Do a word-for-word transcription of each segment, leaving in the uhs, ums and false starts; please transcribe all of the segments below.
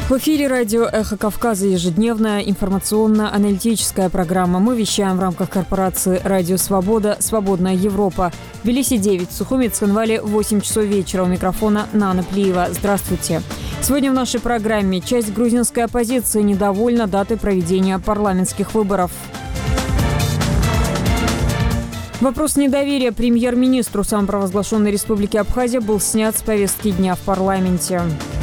В эфире радио «Эхо Кавказа» ежедневная информационно-аналитическая программа. Мы вещаем в рамках корпорации «Радио Свобода», «Свободная Европа». В Тбилиси девять, в Сухуми, Цхинвале восемь часов вечера. У микрофона Нана Плиева. Здравствуйте. Сегодня в нашей программе часть грузинской оппозиции недовольна датой проведения парламентских выборов. Вопрос недоверия премьер-министру самопровозглашенной Республики Абхазия был снят с повестки дня в парламенте.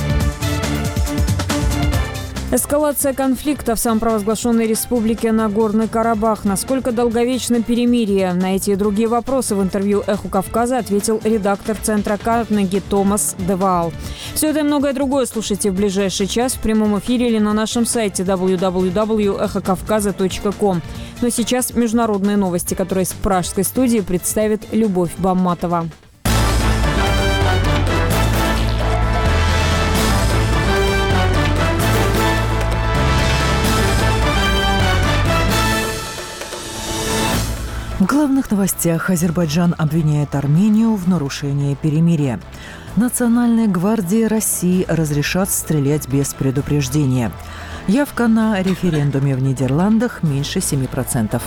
Эскалация конфликта в самопровозглашенной республике Нагорный Карабах. Насколько долговечно перемирие? На эти и другие вопросы в интервью «Эху Кавказа» ответил редактор Центра Карнеги Томас Деваал. Все это и многое другое слушайте в ближайший час в прямом эфире или на нашем сайте дабл ю дабл ю дабл ю точка эхо кавказа точка ком. Но сейчас международные новости, которые с пражской студии представит Любовь Бамматова. В главных новостях Азербайджан обвиняет Армению в нарушении перемирия. Национальной гвардии России разрешат стрелять без предупреждения. Явка на референдуме в Нидерландах меньше семи процентов.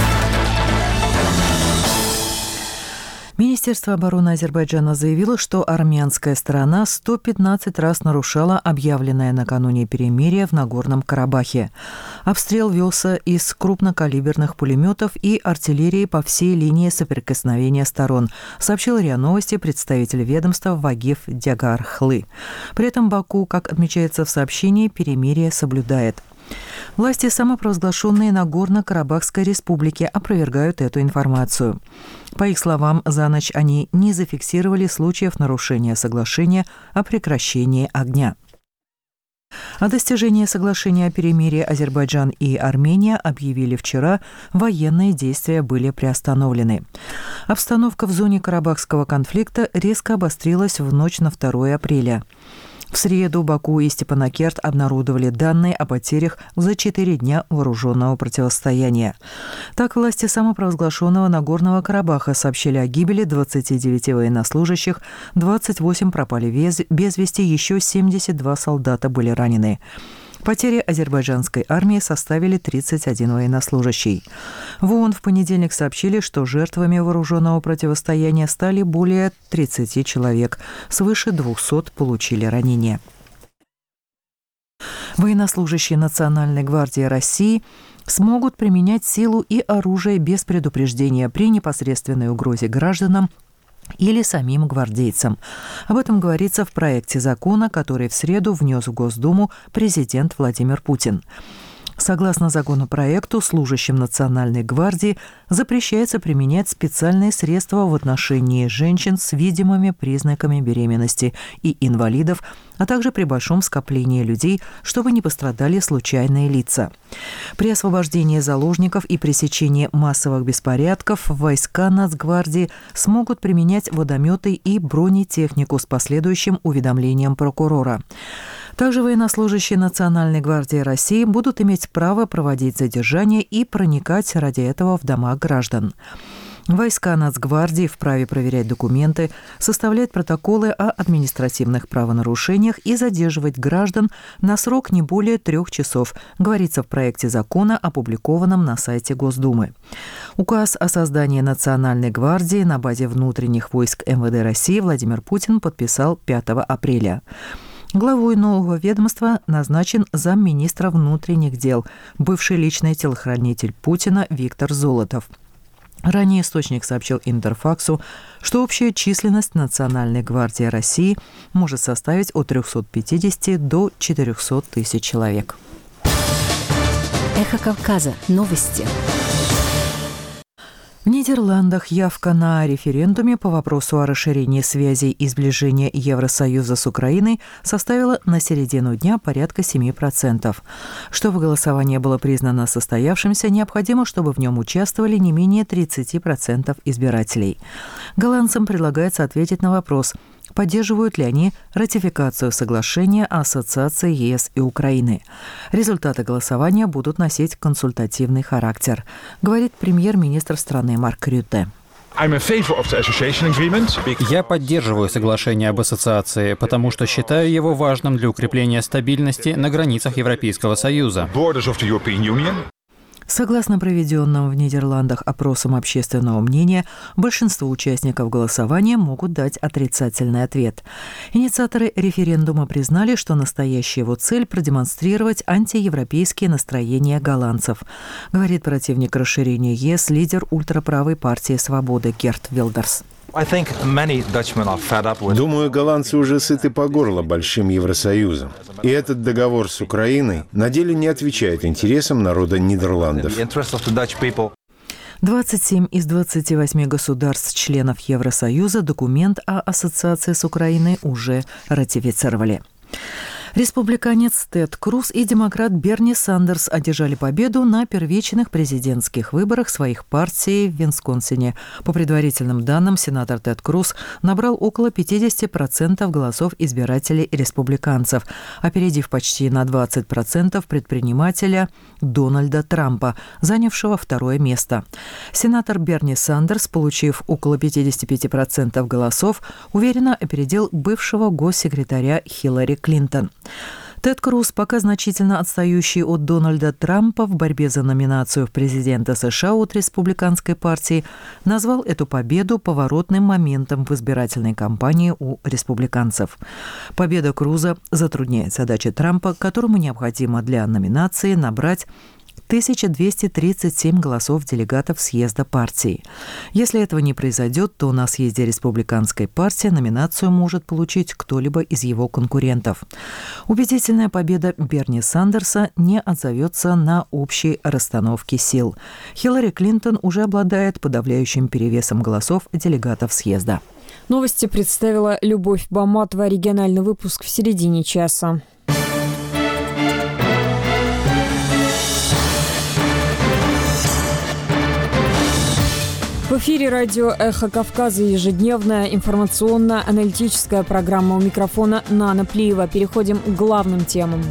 Министерство обороны Азербайджана заявило, что армянская сторона сто пятнадцать раз нарушала объявленное накануне перемирие в Нагорном Карабахе. Обстрел велся из крупнокалиберных пулеметов и артиллерии по всей линии соприкосновения сторон, сообщил РИА Новости представитель ведомства Вагиф Дягархлы. При этом Баку, как отмечается в сообщении, перемирие соблюдает. Власти самопровозглашенной Нагорно-Карабахской республики опровергают эту информацию. По их словам, за ночь они не зафиксировали случаев нарушения соглашения о прекращении огня. О достижении соглашения о перемирии Азербайджан и Армения объявили вчера, военные действия были приостановлены. Обстановка в зоне Карабахского конфликта резко обострилась в ночь на второе апреля. В среду Баку и Степанакерт обнародовали данные о потерях за четыре дня вооруженного противостояния. Так, власти самопровозглашенного Нагорного Карабаха сообщили о гибели двадцати девяти военнослужащих, двадцать восемь пропали без вести, еще семьдесят два солдата были ранены. Потери азербайджанской армии составили тридцать один военнослужащий. В ООН в понедельник сообщили, что жертвами вооруженного противостояния стали более тридцати человек, свыше двухсот получили ранения. Военнослужащие Национальной гвардии России смогут применять силу и оружие без предупреждения при непосредственной угрозе гражданам или самим гвардейцам. Об этом говорится в проекте закона, который в среду внес в Госдуму президент Владимир Путин. Согласно законопроекту, служащим Национальной гвардии запрещается применять специальные средства в отношении женщин с видимыми признаками беременности и инвалидов, а также при большом скоплении людей, чтобы не пострадали случайные лица. При освобождении заложников и пресечении массовых беспорядков войска Нацгвардии смогут применять водометы и бронетехнику с последующим уведомлением прокурора. Также военнослужащие Национальной гвардии России будут иметь право проводить задержания и проникать ради этого в дома граждан. Войска Нацгвардии вправе проверять документы, составлять протоколы о административных правонарушениях и задерживать граждан на срок не более трех часов, говорится в проекте закона, опубликованном на сайте Госдумы. Указ о создании Национальной гвардии на базе внутренних войск эм вэ дэ России Владимир Путин подписал пятого апреля. Главой нового ведомства назначен замминистра внутренних дел, бывший личный телохранитель Путина Виктор Золотов. Ранее источник сообщил Интерфаксу, что общая численность Национальной гвардии России может составить от трехсот пятидесяти до четырехсот тысяч человек. Эхо Кавказа. Новости. В Нидерландах явка на референдуме по вопросу о расширении связей и сближения Евросоюза с Украиной составила на середину дня порядка семи процентов. Чтобы голосование было признано состоявшимся, необходимо, чтобы в нем участвовали не менее тридцати процентов избирателей. Голландцам предлагается ответить на вопрос, поддерживают ли они ратификацию соглашения о ассоциации е эс и Украины. Результаты голосования будут носить консультативный характер, говорит премьер-министр страны Марк Рютте. Я поддерживаю соглашение об ассоциации, потому что считаю его важным для укрепления стабильности на границах Европейского Союза. Согласно проведенным в Нидерландах опросам общественного мнения, большинство участников голосования могут дать отрицательный ответ. Инициаторы референдума признали, что настоящая его цель – продемонстрировать антиевропейские настроения голландцев, говорит противник расширения ЕС, лидер ультраправой партии «Свободы» Герт Вилдерс. Думаю, голландцы уже сыты по горло большим Евросоюзом. И этот договор с Украиной на деле не отвечает интересам народа Нидерландов. двадцать семь из двадцати восьми государств-членов Евросоюза документ о ассоциации с Украиной уже ратифицировали. Республиканец Тед Круз и демократ Берни Сандерс одержали победу на первичных президентских выборах своих партий в Висконсине. По предварительным данным, сенатор Тед Круз набрал около пятьдесят процентов голосов избирателей республиканцев, опередив почти на двадцать процентов предпринимателя Дональда Трампа, занявшего второе место. Сенатор Берни Сандерс, получив около пятьдесят пять процентов голосов, уверенно опередил бывшего госсекретаря Хиллари Клинтон. Тед Круз, пока значительно отстающий от Дональда Трампа в борьбе за номинацию в президента США от республиканской партии, назвал эту победу поворотным моментом в избирательной кампании у республиканцев. Победа Круза затрудняет задачи Трампа, которому необходимо для номинации набрать тысяча двести тридцать семь голосов делегатов съезда партии. Если этого не произойдет, то на съезде республиканской партии номинацию может получить кто-либо из его конкурентов. Убедительная победа Берни Сандерса не отзовется на общей расстановке сил. Хиллари Клинтон уже обладает подавляющим перевесом голосов делегатов съезда. Новости представила Любовь Баматова. Региональный выпуск в середине часа. В эфире радио «Эхо Кавказа» ежедневная информационно-аналитическая программа. У микрофона Нана Плиева. Переходим к главным темам.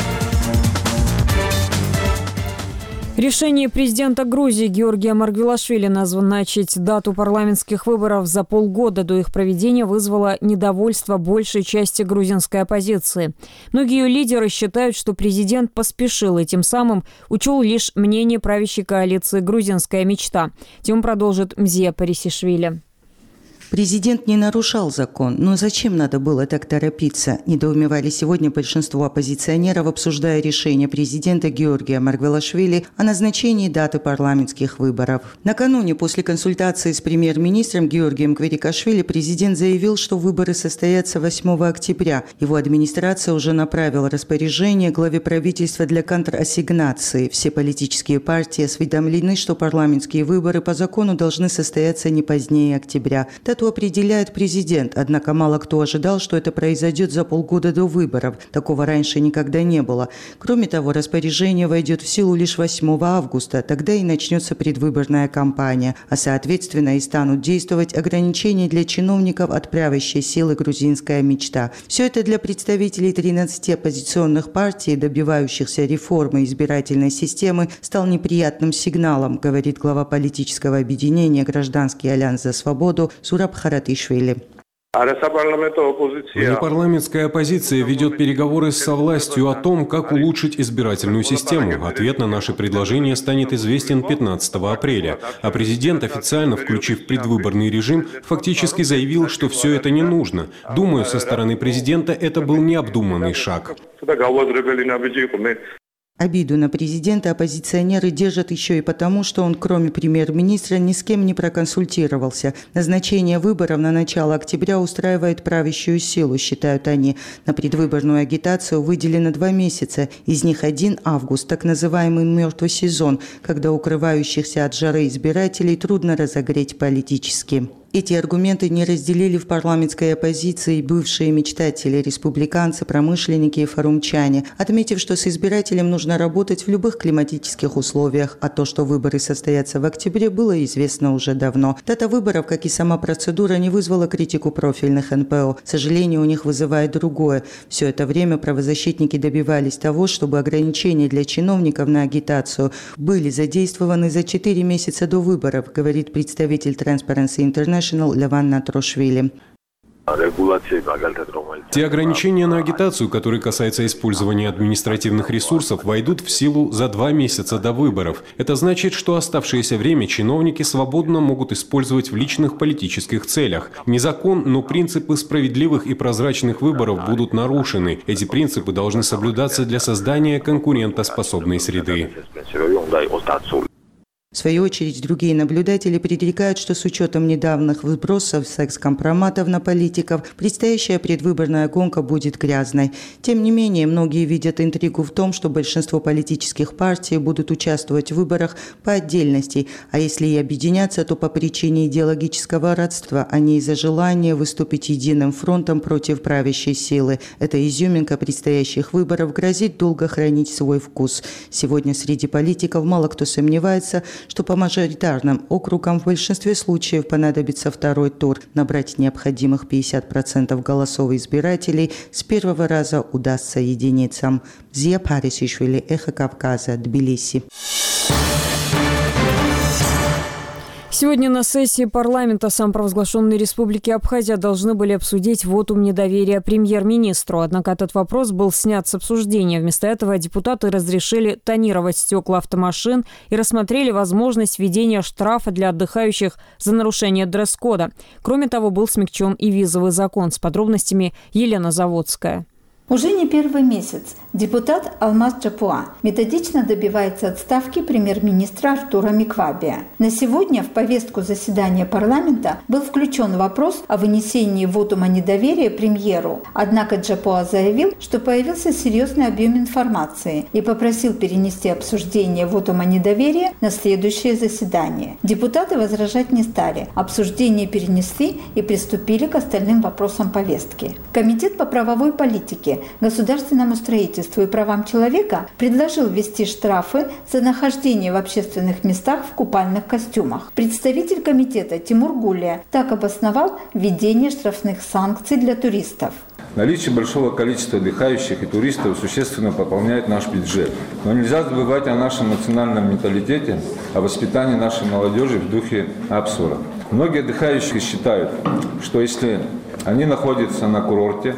Решение президента Грузии Георгия Маргвелашвили назначить дату парламентских выборов за полгода до их проведения вызвало недовольство большей части грузинской оппозиции. Многие ее лидеры считают, что президент поспешил и тем самым учел лишь мнение правящей коалиции «Грузинская мечта». Тему продолжит Мзия Парисишвили. Президент не нарушал закон, но зачем надо было так торопиться? Недоумевали сегодня большинство оппозиционеров, обсуждая решение президента Георгия Маргвелашвили о назначении даты парламентских выборов. Накануне, после консультации с премьер-министром Георгием Квирикашвили, президент заявил, что выборы состоятся восьмого октября. Его администрация уже направила распоряжение главе правительства для контрассигнации. Все политические партии осведомлены, что парламентские выборы по закону должны состояться не позднее октября. Дату определяет президент, однако мало кто ожидал, что это произойдет за полгода до выборов. Такого раньше никогда не было. Кроме того, распоряжение войдет в силу лишь восьмого августа, тогда и начнется предвыборная кампания, а соответственно и станут действовать ограничения для чиновников от правящей силы «Грузинская мечта». Все это для представителей тринадцати оппозиционных партий, добивающихся реформы избирательной системы, стал неприятным сигналом, говорит глава политического объединения «Гражданский альянс за свободу» Сураб Харатишвили. Внепарламентская оппозиция ведет переговоры со властью о том, как улучшить избирательную систему. Ответ на наши предложения станет известен пятнадцатого апреля. А президент, официально включив предвыборный режим, фактически заявил, что все это не нужно. Думаю, со стороны президента это был необдуманный шаг. Обиду на президента оппозиционеры держат еще и потому, что он, кроме премьер-министра, ни с кем не проконсультировался. Назначение выборов на начало октября устраивает правящую силу, считают они. На предвыборную агитацию выделено два месяца, из них один август, так называемый мертвый сезон, когда укрывающихся от жары избирателей трудно разогреть политически. Эти аргументы не разделили в парламентской оппозиции бывшие мечтатели, республиканцы, промышленники и форумчане, отметив, что с избирателем нужно работать в любых климатических условиях, а то, что выборы состоятся в октябре, было известно уже давно. Дата выборов, как и сама процедура, не вызвала критику профильных эн пэ о. К сожалению, у них вызывает другое. Все это время правозащитники добивались того, чтобы ограничения для чиновников на агитацию были задействованы за четыре месяца до выборов, говорит представитель Transparency International Леван Натрошвили. Те ограничения на агитацию, которые касаются использования административных ресурсов, войдут в силу за два месяца до выборов. Это значит, что оставшееся время чиновники свободно могут использовать в личных политических целях. Не закон, но принципы справедливых и прозрачных выборов будут нарушены. Эти принципы должны соблюдаться для создания конкурентоспособной среды. В свою очередь, другие наблюдатели предрекают, что с учетом недавних вбросов секс-компроматов на политиков, предстоящая предвыборная гонка будет грязной. Тем не менее, многие видят интригу в том, что большинство политических партий будут участвовать в выборах по отдельности, а если и объединяться, то по причине идеологического родства, а не из-за желания выступить единым фронтом против правящей силы. Эта изюминка предстоящих выборов грозит долго хранить свой вкус. Сегодня среди политиков мало кто сомневается, что по мажоритарным округам в большинстве случаев понадобится второй тур. Набрать необходимых пятьдесят процентов голосов избирателей с первого раза удастся единицам. Зия Парисишвили, Эхо Кавказа, Тбилиси. Сегодня на сессии парламента самопровозглашенной Республики Абхазия должны были обсудить вотум недоверия премьер-министру. Однако этот вопрос был снят с обсуждения. Вместо этого депутаты разрешили тонировать стекла автомашин и рассмотрели возможность введения штрафа для отдыхающих за нарушение дресс-кода. Кроме того, был смягчен и визовый закон. С подробностями Елена Заводская. Уже не первый месяц депутат Алмаз Джапуа методично добивается отставки премьер-министра Артура Миквабия. На сегодня в повестку заседания парламента был включен вопрос о вынесении вотума недоверия премьеру. Однако Джапуа заявил, что появился серьезный объем информации и попросил перенести обсуждение вотума недоверия на следующее заседание. Депутаты возражать не стали. Обсуждение перенесли и приступили к остальным вопросам повестки. Комитет по правовой политике, государственному строительству и правам человека предложил ввести штрафы за нахождение в общественных местах в купальных костюмах. Представитель комитета Тимур Гулия так обосновал введение штрафных санкций для туристов. Наличие большого количества отдыхающих и туристов существенно пополняет наш бюджет. Но нельзя забывать о нашем национальном менталитете, о воспитании нашей молодежи в духе Апсура. Многие отдыхающие считают, что если они находятся на курорте,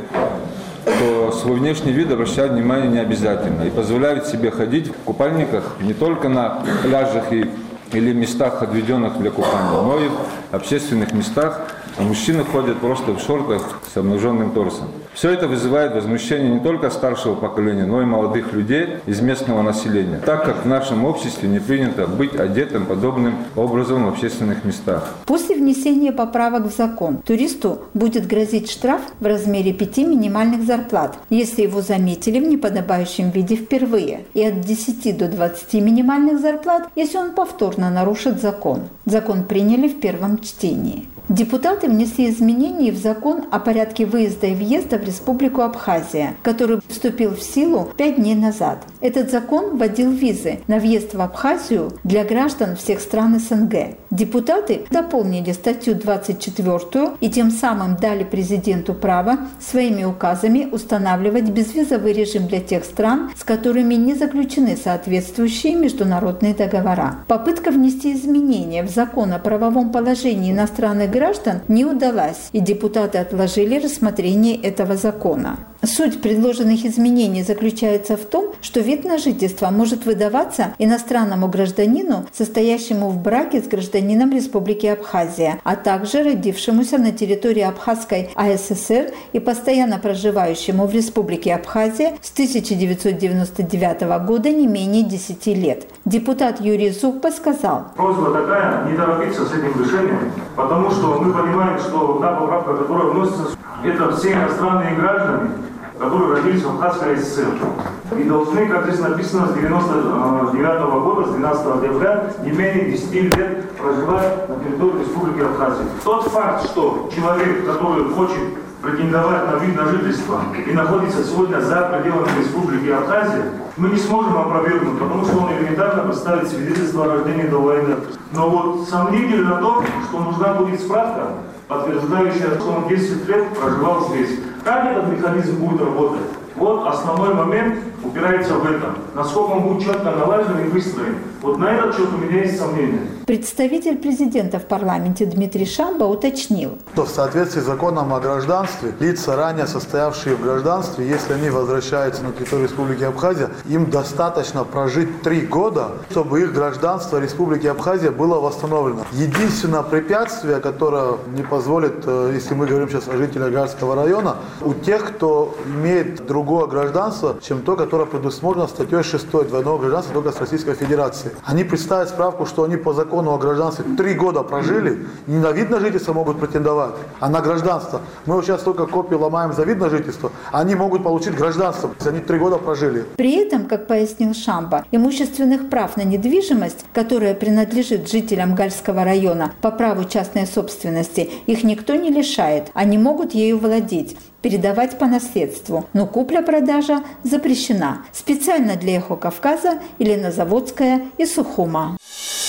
то свой внешний вид обращать внимание не обязательно и позволяют себе ходить в купальниках не только на пляжах и, или местах, отведенных для купания, но и в общественных местах, а мужчины ходят просто в шортах с обнаженным торсом. Все это вызывает возмущение не только старшего поколения, но и молодых людей из местного населения, так как в нашем обществе не принято быть одетым подобным образом в общественных местах. После внесения поправок в закон туристу будет грозить штраф в размере пяти минимальных зарплат, если его заметили в неподобающем виде впервые, и от десяти до двадцати минимальных зарплат, если он повторно нарушит закон. Закон приняли в первом чтении. Депутаты внесли изменения в закон о порядке выезда и въезда в Республику Абхазия, который вступил в силу пять дней назад. Этот закон вводил визы на въезд в Абхазию для граждан всех стран эс эн гэ. Депутаты дополнили статью двадцать четвёртую и тем самым дали президенту право своими указами устанавливать безвизовый режим для тех стран, с которыми не заключены соответствующие международные договора. Попытка внести изменения в закон о правовом положении иностранных граждан не удалась, и депутаты отложили рассмотрение этого закона. Суть предложенных изменений заключается в том, что вид на жительство может выдаваться иностранному гражданину, состоящему в браке с гражданином Республики Абхазия, а также родившемуся на территории Абхазской а эс эс эр и постоянно проживающему в Республике Абхазия с тысяча девятьсот девяносто девятого года не менее десяти лет. Депутат Юрий Зубко сказал: просьба такая, не торопиться с этим решением, потому что мы понимаем, что та поправка, которая вносится, это все иностранные граждане, которые родились в Абхазской ССР. И должны, как здесь написано, с девяносто девятого года, с двенадцатого декабря, не менее десяти лет проживать на территории Республики Абхазия. Тот факт, что человек, который хочет претендовать на вид на жительство и находится сегодня за пределами Республики Абхазия, мы не сможем опровергнуть, потому что он элементарно представит свидетельство о рождении до войны. Но вот сомнительно то, что нужна будет справка, подтверждающая, что он десять лет проживал здесь. Как этот механизм будет работать? Вот основной момент упирается в этом. Насколько он будет четко налажен и выстроен. Вот на этот счет у меня есть сомнения. Представитель президента в парламенте Дмитрий Шамба уточнил, что в соответствии с законом о гражданстве, лица, ранее состоявшие в гражданстве, если они возвращаются на территорию Республики Абхазия, им достаточно прожить три года, чтобы их гражданство Республики Абхазия было восстановлено. Единственное препятствие, которое не позволит, если мы говорим сейчас о жителях Гальского района, у тех, кто имеет другое гражданство, чем то, которое предусмотрено статьей шестой двойного гражданства только с Российской Федерации. Они представят справку, что они по закону о гражданстве три года прожили, не на вид на жительство могут претендовать, а на гражданство. Мы вот сейчас только копии ломаем за вид на жительство, они могут получить гражданство, если они три года прожили. При этом, как пояснил Шамба, имущественных прав на недвижимость, которая принадлежит жителям Гальского района по праву частной собственности, их никто не лишает, они могут ею владеть, передавать по наследству, но купля-продажа запрещена. Специально для «Эхо Кавказа» Елена Заводская и Сухума.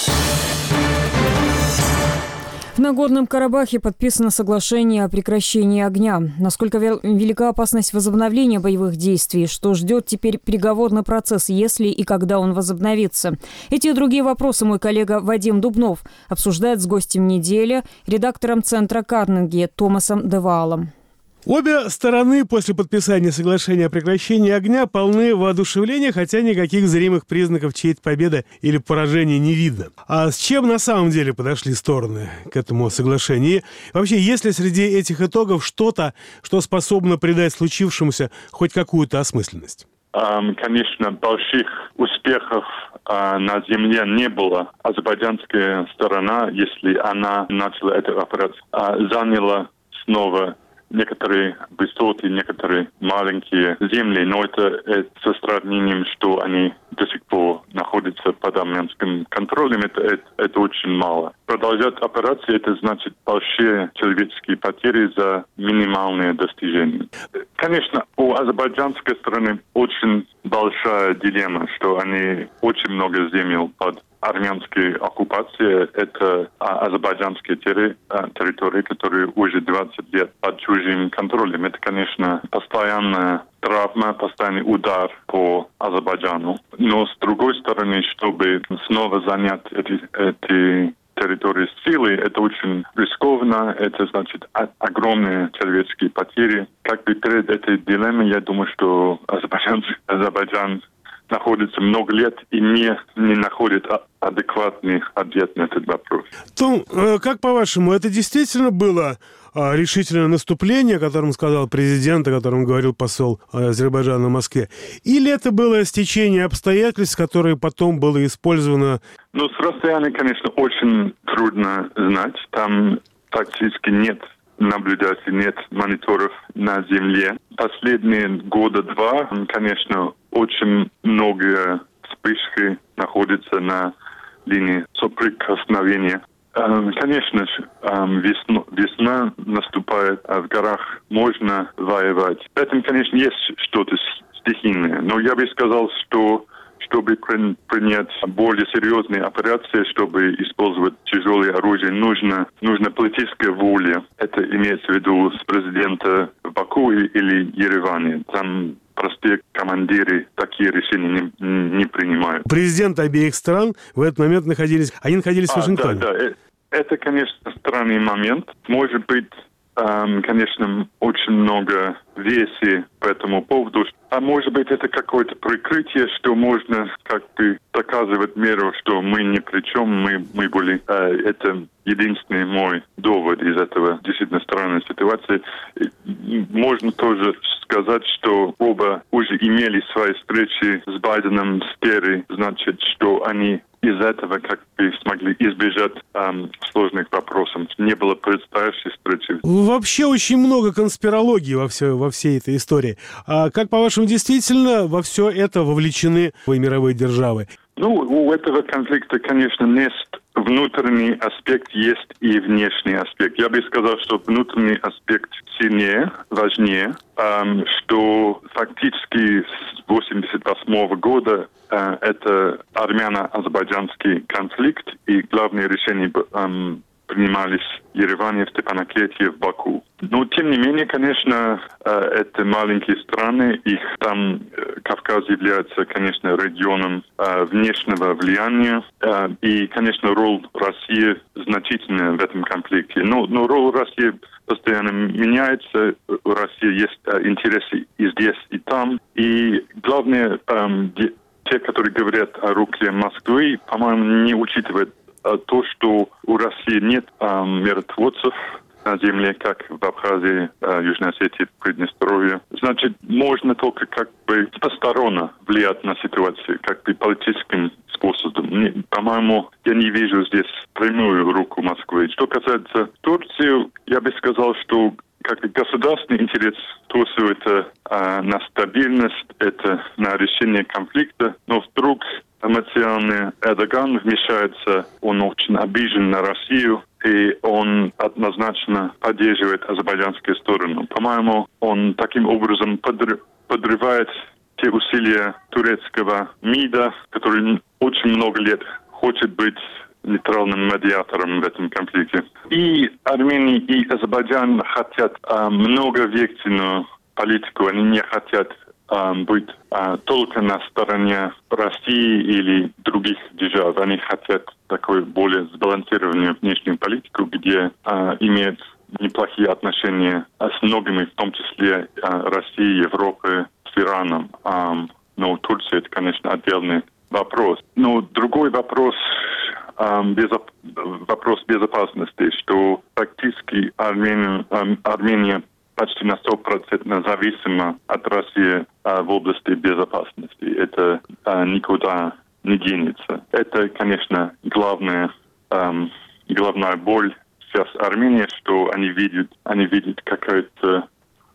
В Нагорном Карабахе подписано соглашение о прекращении огня. Насколько велика опасность возобновления боевых действий? Что ждет теперь переговорный процесс, если и когда он возобновится? Эти и другие вопросы мой коллега Вадим Дубнов обсуждает с гостем недели, редактором Центра Карнеги Томасом де Ваалом. Обе стороны после подписания соглашения о прекращении огня полны воодушевления, хотя никаких зримых признаков чьей-то победы или поражения не видно. А с чем на самом деле подошли стороны к этому соглашению? И вообще, есть ли среди этих итогов что-то, что способно придать случившемуся хоть какую-то осмысленность? Конечно, больших успехов на земле не было. Азербайджанская сторона, если она начала эту операцию, заняла снова некоторые высоты, некоторые маленькие земли, но это, это со сравнением, что они до сих пор находятся под армянским контролем, это, это, это очень мало. Продолжать операцию, это значит большие человеческие потери за минимальные достижения. Конечно, у азербайджанской стороны очень большая дилемма, что они очень много земель под армянской оккупацией. Это азербайджанские терри, территории, которые уже двадцать лет под чужим контролем. Это, конечно, постоянная травма, постоянный удар по Азербайджану. Но с другой стороны, чтобы снова занять эти, эти территории силы, это очень рискованно, это значит огромные человеческие потери. Как бы перед этой дилеммой, я думаю, что Азербайджан, Азербайджан находится много лет и не, не находит адекватный ответ на этот вопрос. Том, как по-вашему, это действительно было решительное наступление, о котором сказал президент, о котором говорил посол Азербайджана в Москве? Или это было стечение обстоятельств, которые потом было использовано? Ну, с расстояния, конечно, очень трудно знать. Там практически нет наблюдателей, нет мониторов на земле. Последние года два, конечно, очень много вспышки находится на линии соприкосновения. Конечно, весна, весна наступает, а в горах можно воевать. В этом, конечно, есть что-то стихийное. Но я бы сказал, что чтобы принять более серьезные операции, чтобы использовать тяжелое оружие, нужно, нужна политическая воля. Это имеется в виду с президента в Баку или Ереване. Там простые командиры такие решения не, не принимают. Президенты обеих стран в этот момент находились, они находились а, в Вашингтоне. Да, да. Это, конечно, странный момент. Может быть, эм, конечно, очень много версий по этому поводу. А может быть, это какое-то прикрытие, что можно как бы доказывать миру, что мы ни при чем, мы, мы были... Э, это единственный мой довод из этого действительно странной ситуации. Можно тоже сказать, что оба уже имели свои встречи с Байденом, с Керри, значит, что они из этого как бы смогли избежать эм, сложных вопросов. Не было предстоящей встречи. Вообще очень много конспирологии во, все, во во всей этой истории. А как, по-вашему, действительно во все это вовлечены мировые державы? Ну, у этого конфликта, конечно, есть внутренний аспект, есть и внешний аспект. Я бы сказал, что внутренний аспект сильнее, важнее, эм, что фактически с восемьдесят восьмого года э, это армяно-азербайджанский конфликт, и главные решения эм, принимались в Ереване, в Степанакерте, в Баку. Но, тем не менее, конечно, это маленькие страны. Их там Кавказ является, конечно, регионом внешнего влияния. И, конечно, роль России значительная в этом конфликте. Но, но роль России постоянно меняется. У России есть интересы и здесь, и там. И главное, те, которые говорят о руке Москвы, по-моему, не учитывают то, что у России нет э, миротворцев на земле, как в Абхазии, э, Южной Осетии, Приднестровье. Значит, можно только как бы посторонне влиять на ситуацию, как бы политическим способом. Не, по-моему, я не вижу здесь прямую руку Москвы. Что касается Турции, я бы сказал, что как бы государственный интерес Турции это э, на стабильность, это на решение конфликта, но вдруг эмоциональный Эрдоган вмешается, он очень обижен на Россию, и он однозначно поддерживает азербайджанскую сторону. По-моему, он таким образом подрывает те усилия турецкого МИДа, который очень много лет хочет быть нейтральным медиатором в этом конфликте. И Армения, и Азербайджан хотят а, многовекторную политику, они не хотят быть а, только на стороне России или других держав. Они хотят такую более сбалансированную внешнюю политику, где а, имеют неплохие отношения а, с многими, в том числе а, Россией, Европой, с Ираном. А, но Турция — это, конечно, отдельный вопрос. Но другой вопрос, а, безоп... вопрос безопасности, что практически Армения, а, Армения почти на сто процентов зависима от России а, в области безопасности. Это а, никуда не денется. Это, конечно, главная, а, главная боль сейчас Армении, что они видят, они видят какое-то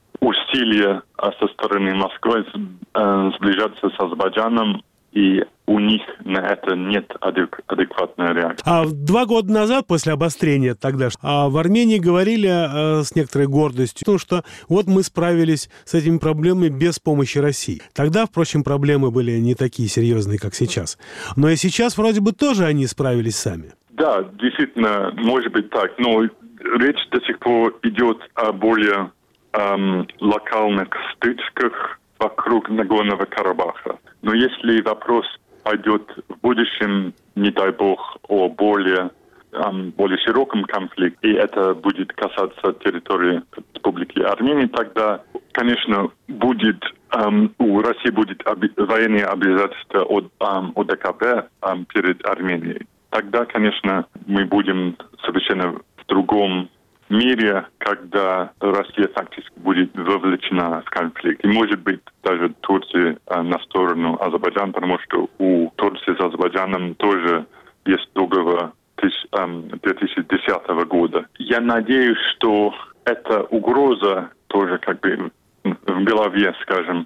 усилие а, со стороны Москвы а, сближаться с Азербайджаном, и у них на это нет адек- адекватной реакции. А два года назад, после обострения тогда, а в Армении говорили а, с некоторой гордостью, потому что вот мы справились с этими проблемами без помощи России. Тогда, впрочем, проблемы были не такие серьезные, как сейчас. Но и сейчас вроде бы тоже они справились сами. Да, действительно, может быть так. Но речь до сих пор идет о более эм, локальных стычках вокруг Нагорного Карабаха. Но если вопрос пойдет в будущем, не дай бог, о более, эм, более широком конфликте, и это будет касаться территории Республики Армения, тогда, конечно, будет, эм, у России будет оби- военные обязательства от эм, ОДКБ эм, перед Арменией. Тогда, конечно, мы будем совершенно в другом мире, когда Россия фактически будет вовлечена в конфликт. И, может быть, даже Турция а, на сторону Азербайджана, потому что у Турции с Азербайджаном тоже есть договор две тысячи десятого года. Я надеюсь, что эта угроза тоже как бы в голове, скажем,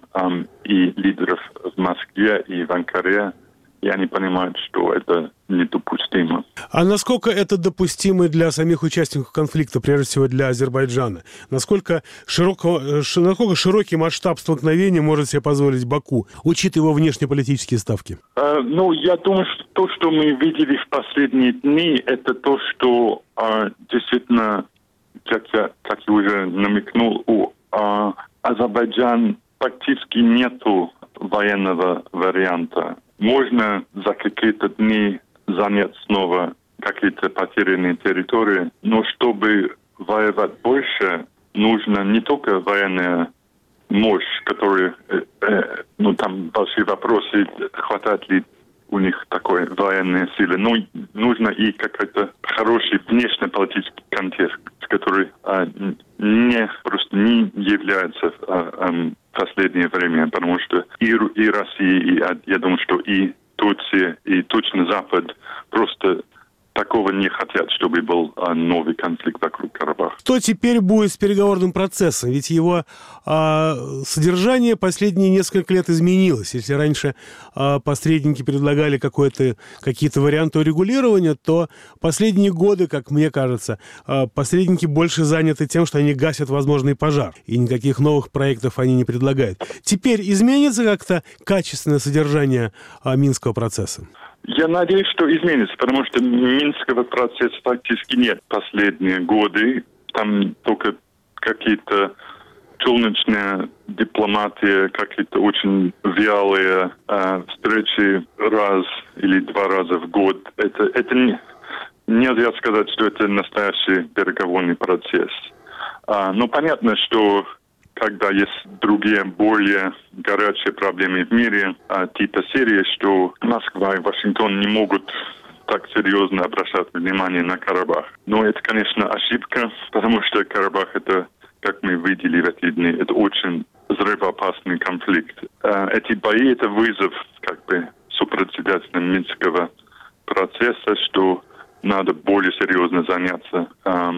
и лидеров в Москве, и в Анкаре, и они понимают, что это недопустимо. А насколько это допустимо для самих участников конфликта, прежде всего для Азербайджана? Насколько, широко, насколько широкий масштаб столкновения может себе позволить Баку, учитывая его внешнеполитические ставки? Uh, ну, я думаю, что то, что мы видели в последние дни, это то, что uh, действительно, как я, как я уже намекнул, у uh, Азербайджана практически нету военного варианта. Можно за какие-то дни занять снова какие-то потерянные территории, но чтобы воевать больше, нужно не только военная мощь, которая, э, э, ну там большие вопросы, хватает ли у них такой военной силы, но нужно и какой-то хороший внешнеполитический контекст, который э, не просто не является э, э, в последнее время, потому что и, и Россия, и я думаю, что и Турция, и точно Запад просто такого не хотят, чтобы был а, новый конфликт вокруг Карабаха. Что теперь будет с переговорным процессом? Ведь его а, содержание последние несколько лет изменилось. Если раньше а, посредники предлагали какое-то, какие-то варианты урегулирования, то последние годы, как мне кажется, а, посредники больше заняты тем, что они гасят возможный пожар. И никаких новых проектов они не предлагают. Теперь изменится как-то качественное содержание а, Минского процесса? Я надеюсь, что изменится, потому что Минского процесса фактически нет последние годы. Там только какие-то солнечные дипломатии, какие-то очень вялые э, встречи раз или два раза в год. Это, это не, нельзя сказать, что это настоящий переговорный процесс. А, но понятно, что когда есть другие, более горячие проблемы в мире, а, типа Сирии, что Москва и Вашингтон не могут так серьезно обращать внимание на Карабах. Но это, конечно, ошибка, потому что Карабах — это, как мы видели в эти дни, это очень взрывоопасный конфликт. А, эти бои — это вызов как бы сопредседателям Минского процесса, что надо более серьезно заняться. А,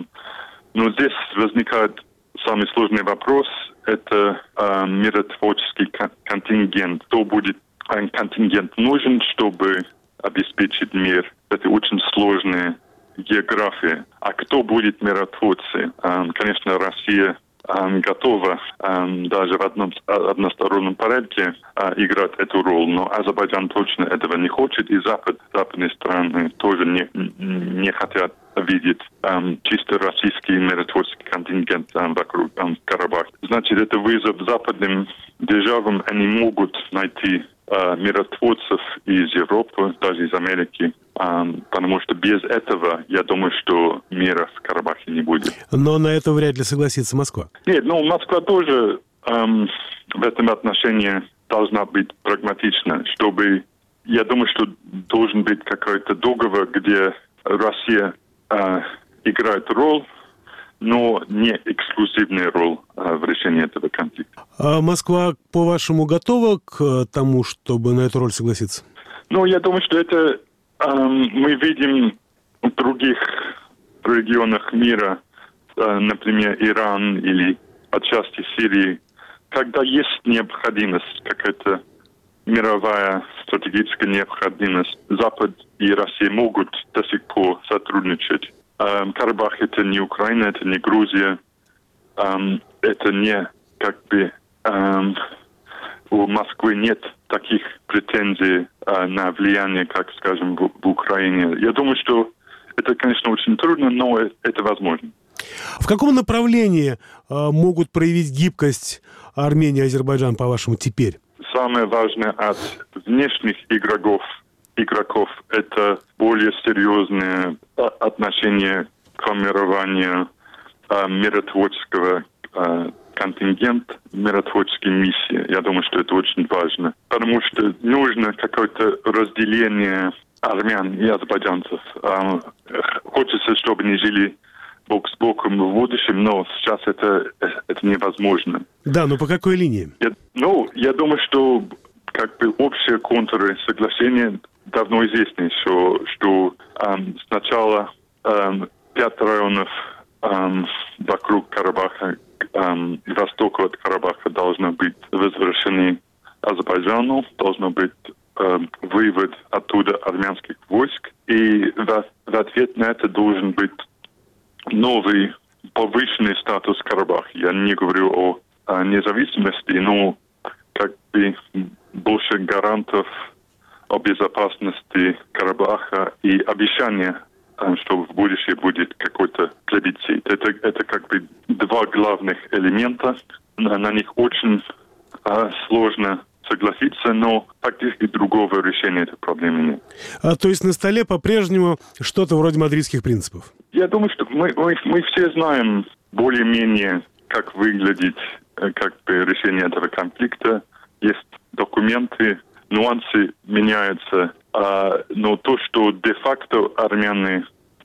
но здесь возникает самый сложный вопрос – это э, миротворческий контингент. Кто будет э, контингент нужен, чтобы обеспечить мир? Это очень сложная география. А кто будет миротворцы? Э, конечно, Россия э, готова э, даже в одном, одностороннем порядке э, играть эту роль, но Азербайджан точно этого не хочет, и Запад, западные страны тоже не, не хотят видеть эм, чисто российский миротворческий контингент эм, вокруг эм, Карабаха. Значит, это вызов западным державам. Они могут найти э, миротворцев из Европы, даже из Америки, эм, потому что без этого, я думаю, что мира в Карабахе не будет. Но на это вряд ли согласится Москва. Нет, ну, Москва тоже эм, в этом отношении должна быть прагматична, чтобы, я думаю, что должен быть какой-то договор, где Россия Uh, играет роль, но не эксклюзивную роль uh, в решении этого конфликта. А Москва, по-вашему, готова к тому, чтобы на эту роль согласиться? Ну, я думаю, что это um, мы видим в других регионах мира, uh, например, Иран или отчасти Сирии, когда есть необходимость, какая-то мировая стратегическая необходимость, Запад и Россия могут до сих пор сотрудничать. Эм, Карабах — это не Украина, это не Грузия, эм, это не как бы эм, у Москвы нет таких претензий э, на влияние, как, скажем, в, в Украине. Я думаю, что это, конечно, очень трудно, но это возможно. В каком направлении э, могут проявить гибкость Армения и Азербайджан, по-вашему, теперь? Самое важное от внешних игроков, игроков это более серьезное отношение к формированию э, миротворческого э, контингента, миротворческой миссии. Я думаю, что это очень важно, потому что нужно какое-то разделение армян и азербайджанцев. Э, хочется, чтобы они жили бок с боком в будущем, но сейчас это, это невозможно. Да, но по какой линии? Я, ну, я думаю, что как бы общие контуры соглашения давно известны, что, что эм, сначала эм, пять районов эм, вокруг Карабаха эм, и востока от Карабаха должны быть возвращены Азербайджану, должно быть эм, вывод оттуда армянских войск, и в, в ответ на это должен быть новый повышенный статус Карабаха. Я не говорю о, о независимости, но как бы больше гарантов о безопасности Карабаха и обещание, что в будущем будет какой-то плебисцит. Это, это как бы два главных элемента. На, на них очень а, сложно согласиться, но фактически другого решения этой проблемы нет. А, то есть на столе по-прежнему что-то вроде мадридских принципов? Я думаю, что мы, мы, мы все знаем более-менее, как выглядит как бы решение этого конфликта. Есть документы, нюансы меняются. А, но то, что де-факто армяне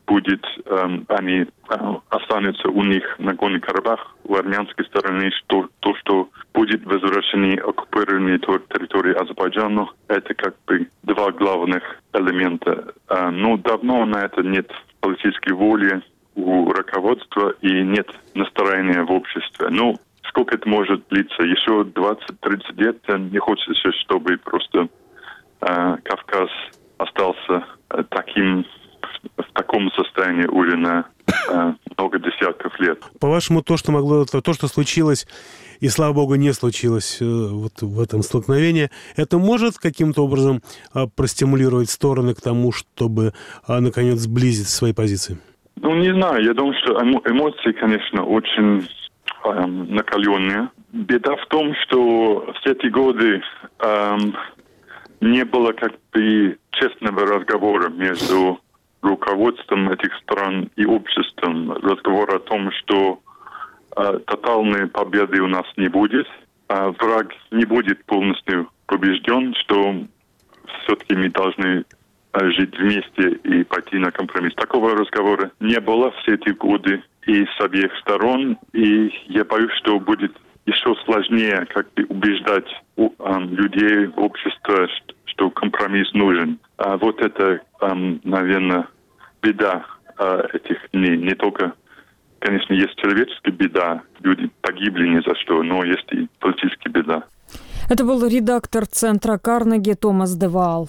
будет, эм, они э, останутся у них на Горный Карабах, у армянской стороны, что то, что будет возвращение оккупированной территории Азербайджана, это как бы два главных элемента. Э, но давно на это нет политической воли у руководства и нет настроения в обществе. Ну, сколько это может длиться? Еще двадцать-тридцать лет не хочется, чтобы просто э, Кавказ остался э, таким, в таком состоянии уже на э, много десятков лет. По-вашему, то, что могло, то, что случилось, и, слава богу, не случилось э, вот в этом столкновении, это может каким-то образом э, простимулировать стороны к тому, чтобы, э, наконец, сблизить свои позиции? Ну, не знаю. Я думаю, что эмо- эмоции, конечно, очень э, накаленные. Беда в том, что все эти годы э, не было как бы честного разговора между руководством этих стран и обществом. Разговор о том, что э, тотальной победы у нас не будет, а враг не будет полностью побежден, что все-таки мы должны э, жить вместе и пойти на компромисс. Такого разговора не было все эти годы и с обеих сторон, и я боюсь, что будет еще сложнее как бы убеждать у, э, людей, общество, что, что компромисс нужен. А вот это, э, наверное, беда э, этих дней. Не только, конечно, есть человеческая беда, люди погибли ни за что, но есть и политическая беда. Это был редактор Центра Карнеги Томас де Ваал.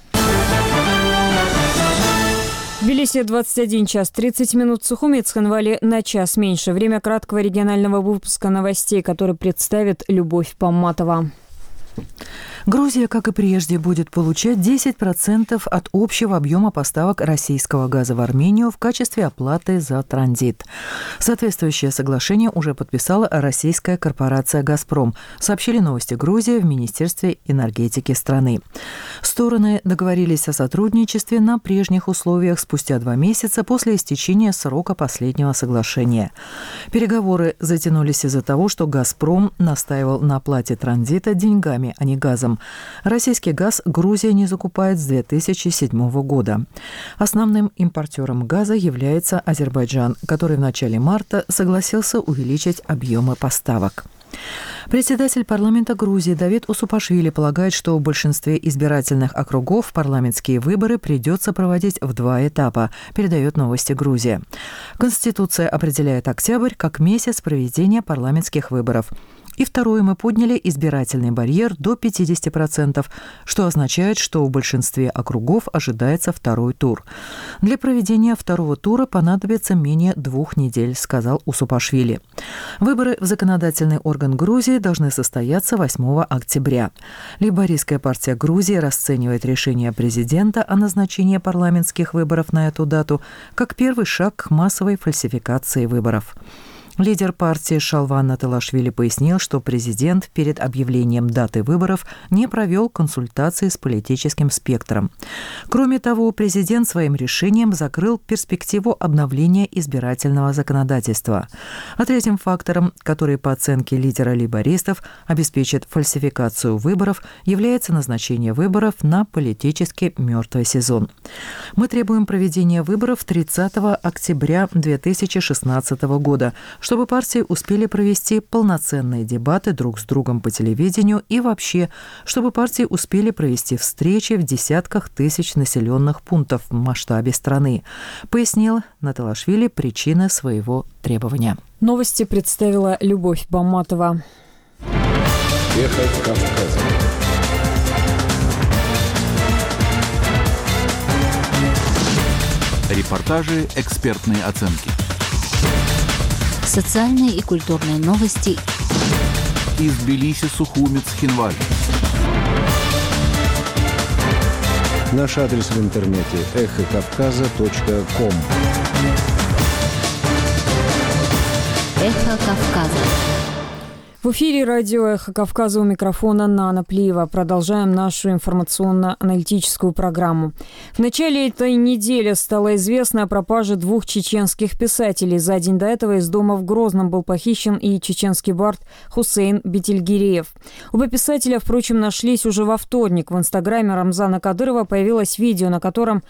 В Тбилиси двадцать один час тридцать минут, Сухуми, Цхинвали на час меньше. Время краткого регионального выпуска новостей, который представит Любовь Поматова. Грузия, как и прежде, будет получать десять процентов от общего объема поставок российского газа в Армению в качестве оплаты за транзит. Соответствующее соглашение уже подписала российская корпорация «Газпром», сообщили «Новости Грузии» в Министерстве энергетики страны. Стороны договорились о сотрудничестве на прежних условиях спустя два месяца после истечения срока последнего соглашения. Переговоры затянулись из-за того, что «Газпром» настаивал на оплате транзита деньгами, а не газом. Российский газ Грузия не закупает с две тысячи седьмого года. Основным импортером газа является Азербайджан, который в начале марта согласился увеличить объемы поставок. Председатель парламента Грузии Давид Усупашвили полагает, что в большинстве избирательных округов парламентские выборы придется проводить в два этапа, передает «Новости Грузия». Конституция определяет октябрь как месяц проведения парламентских выборов. И второе, мы подняли избирательный барьер до пятьдесят процентов, что означает, что в большинстве округов ожидается второй тур. Для проведения второго тура понадобится менее двух недель, сказал Усупашвили. Выборы в законодательный орган Грузии должны состояться восьмого октября. Лейбористская партия Грузии расценивает решение президента о назначении парламентских выборов на эту дату как первый шаг к массовой фальсификации выборов. Лидер партии Шалван Наталашвили пояснил, что президент перед объявлением даты выборов не провел консультации с политическим спектром. Кроме того, президент своим решением закрыл перспективу обновления избирательного законодательства. А третьим фактором, который по оценке лидера лейбористов обеспечит фальсификацию выборов, является назначение выборов на политически мертвый сезон. Мы требуем проведения выборов тридцатого октября две тысячи шестнадцатого года, чтобы партии успели провести полноценные дебаты друг с другом по телевидению и вообще, чтобы партии успели провести встречи в десятках тысяч населенных пунктов в масштабе страны, пояснил Наталашвили причины своего требования. Новости представила Любовь Поматова. Эхо Кавказа. Репортажи, экспертные оценки. Социальные и культурные новости. Из Тбилиси, Сухуми, Цхинвали. Наш адрес в интернете эхо кавказа точка ком. Эхо Кавказа. В эфире радио «Эхо Кавказа», у микрофона Нана Плиева. Продолжаем нашу информационно-аналитическую программу. В начале этой недели стало известно о пропаже двух чеченских писателей. За день до этого из дома в Грозном был похищен и чеченский бард Хусейн Бетельгиреев. Оба писателя, впрочем, нашлись уже во вторник. В инстаграме Рамзана Кадырова появилось видео, на котором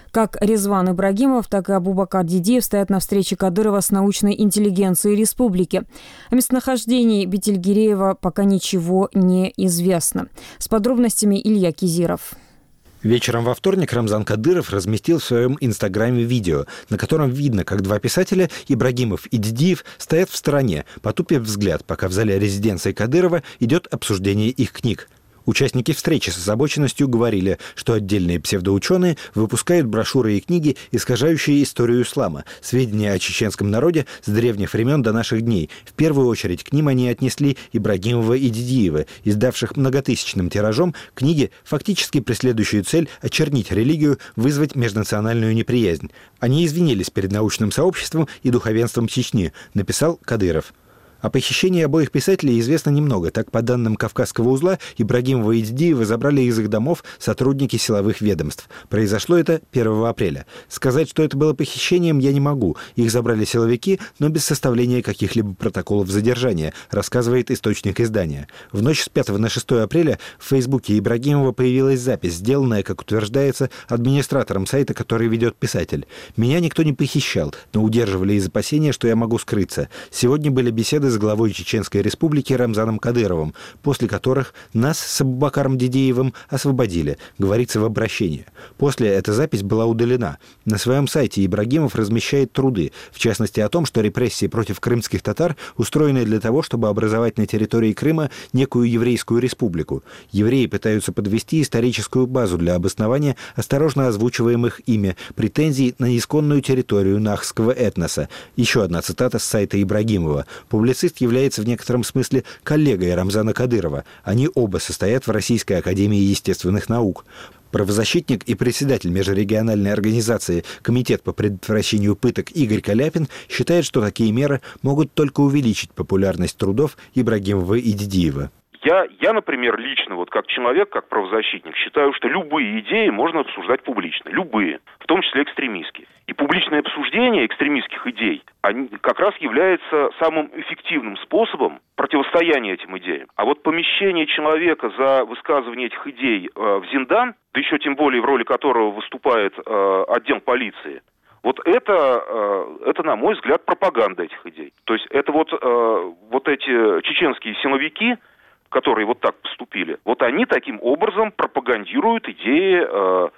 Как Резван Ибрагимов, так и Абубакар Дидиев стоят на встрече Кадырова с научной интеллигенцией республики. О местонахождении Бетельгереева пока ничего не известно. С подробностями Илья Кизиров. Вечером во вторник Рамзан Кадыров разместил в своем инстаграме видео, на котором видно, как два писателя, Ибрагимов и Дидиев, стоят в стороне, потупив взгляд, пока в зале резиденции Кадырова идет обсуждение их книг. Участники встречи с озабоченностью говорили, что отдельные псевдоученые выпускают брошюры и книги, искажающие историю ислама, сведения о чеченском народе с древних времен до наших дней. В первую очередь к ним они отнесли Ибрагимова и Дидиева, издавших многотысячным тиражом книги, фактически преследующие цель очернить религию, вызвать межнациональную неприязнь. Они извинились перед научным сообществом и духовенством Чечни, написал Кадыров. О похищении обоих писателей известно немного. Так, по данным Кавказского узла, Ибрагимова и Дидиева забрали из их домов сотрудники силовых ведомств. Произошло это первого апреля. Сказать, что это было похищением, я не могу. Их забрали силовики, но без составления каких-либо протоколов задержания, рассказывает источник издания. В ночь с пятого на шестое апреля в Фейсбуке Ибрагимова появилась запись, сделанная, как утверждается, администратором сайта, который ведет писатель. «Меня никто не похищал, но удерживали из опасения, что я могу скрыться. Сегодня были беседы с главой Чеченской Республики Рамзаном Кадыровым, после которых нас с Абубакаром Дидиевым освободили», говорится в обращении. После эта запись была удалена. На своем сайте Ибрагимов размещает труды, в частности о том, что репрессии против крымских татар устроены для того, чтобы образовать на территории Крыма некую еврейскую республику. Евреи пытаются подвести историческую базу для обоснования осторожно озвучиваемых ими претензий на исконную территорию нахского этноса. Еще одна цитата с сайта Ибрагимова. Публицист является в некотором смысле коллегой Рамзана Кадырова. Они оба состоят в Российской академии естественных наук. Правозащитник и председатель межрегиональной организации «Комитет по предотвращению пыток» Игорь Каляпин считает, что такие меры могут только увеличить популярность трудов Ибрагимова и Дидиева. Я, я, например, лично, вот как человек, как правозащитник, считаю, что любые идеи можно обсуждать публично. Любые, в том числе экстремистские. И публичное обсуждение экстремистских идей они, как раз является самым эффективным способом противостояния этим идеям. А вот помещение человека за высказывание этих идей э, в зиндан, да еще тем более в роли которого выступает э, отдел полиции, вот это, э, это, на мой взгляд, пропаганда этих идей. То есть это вот, э, вот эти чеченские силовики, которые вот так поступили, вот они таким образом пропагандируют идеи э,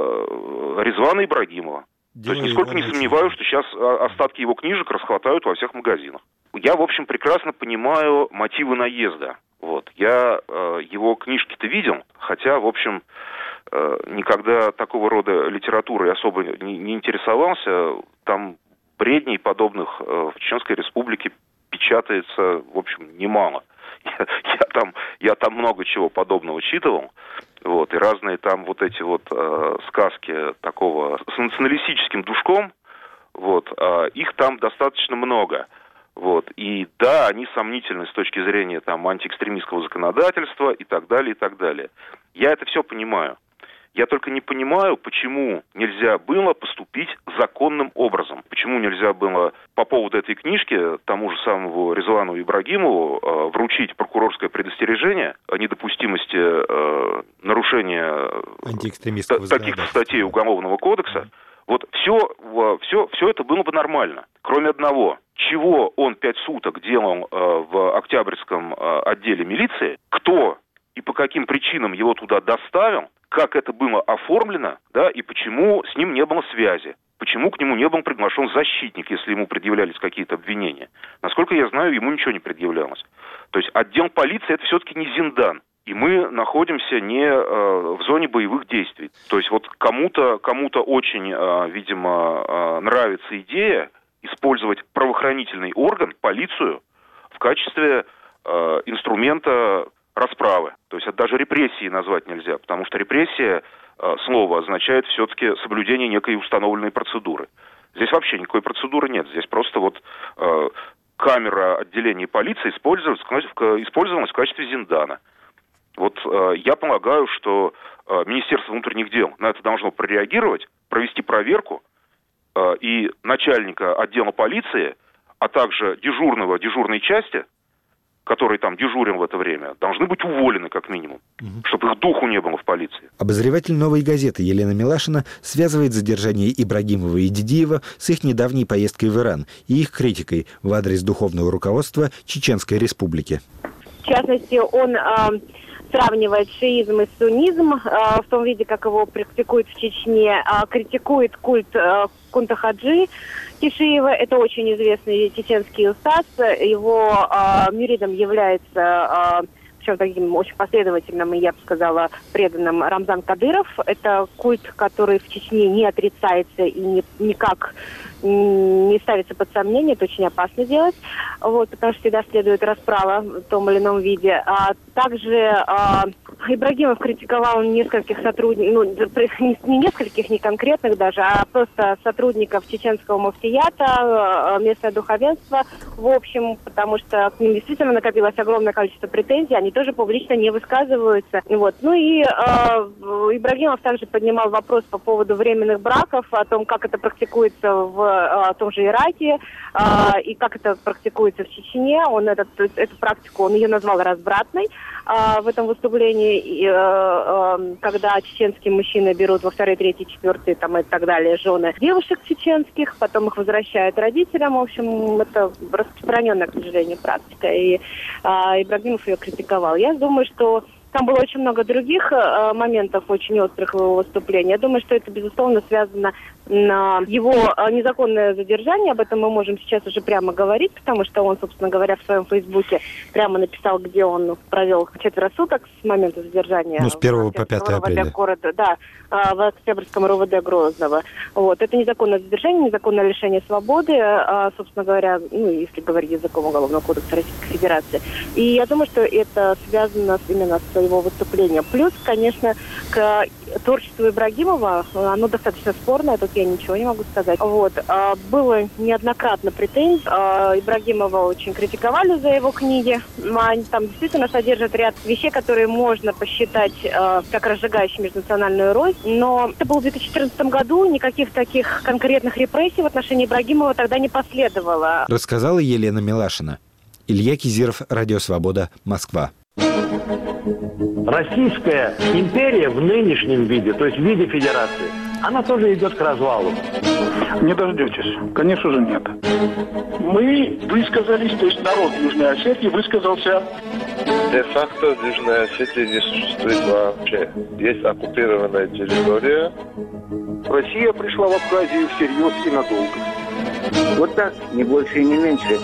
э, Резвана Ибрагимова. То есть нисколько не сомневаюсь, что сейчас остатки его книжек расхватают во всех магазинах. Я, в общем, прекрасно понимаю мотивы наезда. Вот. Я э, его книжки-то видел, хотя, в общем, э, никогда такого рода литературой особо не, не интересовался. Там бредней подобных э, в Чеченской Республике печатается, в общем, немало. Я, я, там, я там много чего подобного читал, вот, и разные там вот эти вот э, сказки такого с националистическим душком, вот, э, их там достаточно много, вот, и да, они сомнительны с точки зрения там антиэкстремистского законодательства и так далее, и так далее. Я это все понимаю. Я только не понимаю, почему нельзя было поступить законным образом. Почему нельзя было по поводу этой книжки тому же самому Резвану Ибрагимову э, вручить прокурорское предостережение о недопустимости э, нарушения т- таких статей Уголовного кодекса. Mm-hmm. Вот все, все, все это было бы нормально. Кроме одного. Чего он пять суток делал э, в Октябрьском э, отделе милиции, кто и по каким причинам его туда доставил, как это было оформлено, да, и почему с ним не было связи. Почему к нему не был приглашен защитник, если ему предъявлялись какие-то обвинения. Насколько я знаю, ему ничего не предъявлялось. То есть отдел полиции — это все-таки не зиндан. И мы находимся не э, в зоне боевых действий. То есть вот кому-то, кому-то очень, э, видимо, э, нравится идея использовать правоохранительный орган, полицию, в качестве э, инструмента расправы. То есть это даже репрессии назвать нельзя, потому что репрессия, э, слово, означает все-таки соблюдение некой установленной процедуры. Здесь вообще никакой процедуры нет. Здесь просто вот э, камера отделения полиции использовалась, использовалась в качестве зиндана. Вот э, я полагаю, что э, Министерство внутренних дел на это должно прореагировать, провести проверку, э, и начальника отдела полиции, а также дежурного дежурной части которые там дежурим в это время, должны быть уволены как минимум, угу. чтобы их духу не было в полиции. Обозреватель «Новой газеты» Елена Милашина связывает задержание Ибрагимова и Дидиева с их недавней поездкой в Иран и их критикой в адрес духовного руководства Чеченской Республики. В частности, он э, сравнивает шиизм и суннизм э, в том виде, как его практикуют в Чечне, э, критикует культ э, Кунта Хаджи Кишиева. Это очень известный чеченский устаз. Его э, мюридом является... Э, причем таким очень последовательным и, я бы сказала, преданным Рамзан Кадыров. Это культ, который в Чечне не отрицается и ни, никак не ставится под сомнение. Это очень опасно делать, вот, потому что всегда следует расправа в том или ином виде. А также а, Ибрагимов критиковал нескольких сотрудников, ну, не, не нескольких, не конкретных даже, а просто сотрудников чеченского муфтията, местное духовенство, в общем, потому что к ним действительно накопилось огромное количество претензий, они тоже публично не высказываются. Вот. Ну и э, Ибрагимов также поднимал вопрос по поводу временных браков, о том, как это практикуется в э, том же Ираке э, и как это практикуется в Чечне. Он этот, эту практику, он ее назвал развратной э, в этом выступлении, и, э, э, когда чеченские мужчины берут во второй, третий, четвертый там, и так далее жены девушек чеченских, потом их возвращают родителям. В общем, это распространенная, к сожалению, практика. И э, Ибрагимов ее критиковал. Я думаю, что там было очень много других э, моментов, очень острых в его выступлении. Я думаю, что это, безусловно, связано на его э, незаконное задержание. Об этом мы можем сейчас уже прямо говорить, потому что он, собственно говоря, в своем фейсбуке прямо написал, где он провел четверо суток с момента задержания. Ну, с первого по пятое апреля. Города, да, э, в Октябрьском РОВД Грозного. Вот. Это незаконное задержание, незаконное лишение свободы, э, собственно говоря, ну, если говорить языком Уголовного кодекса Российской Федерации. И я думаю, что это связано именно с его выступления. Плюс, конечно, к творчеству Ибрагимова, оно достаточно спорное, тут я ничего не могу сказать. Вот. Было неоднократно претензий. Ибрагимова очень критиковали за его книги. Они там действительно содержат ряд вещей, которые можно посчитать как разжигающие межнациональную рознь. Но это было в две тысячи четырнадцатом году, никаких таких конкретных репрессий в отношении Ибрагимова тогда не последовало. Рассказала Елена Милашина. Илья Кизиров, Радио Свобода, Москва. Российская империя в нынешнем виде, то есть в виде федерации, она тоже идет к развалу. Не дождетесь. Конечно же, нет. Мы высказались, то есть народ Южной Осетии высказался. Де-факто Южная Осетия не существует вообще. Есть оккупированная территория. Россия пришла в Абхазию всерьез и надолго. Вот так, не больше и не меньше.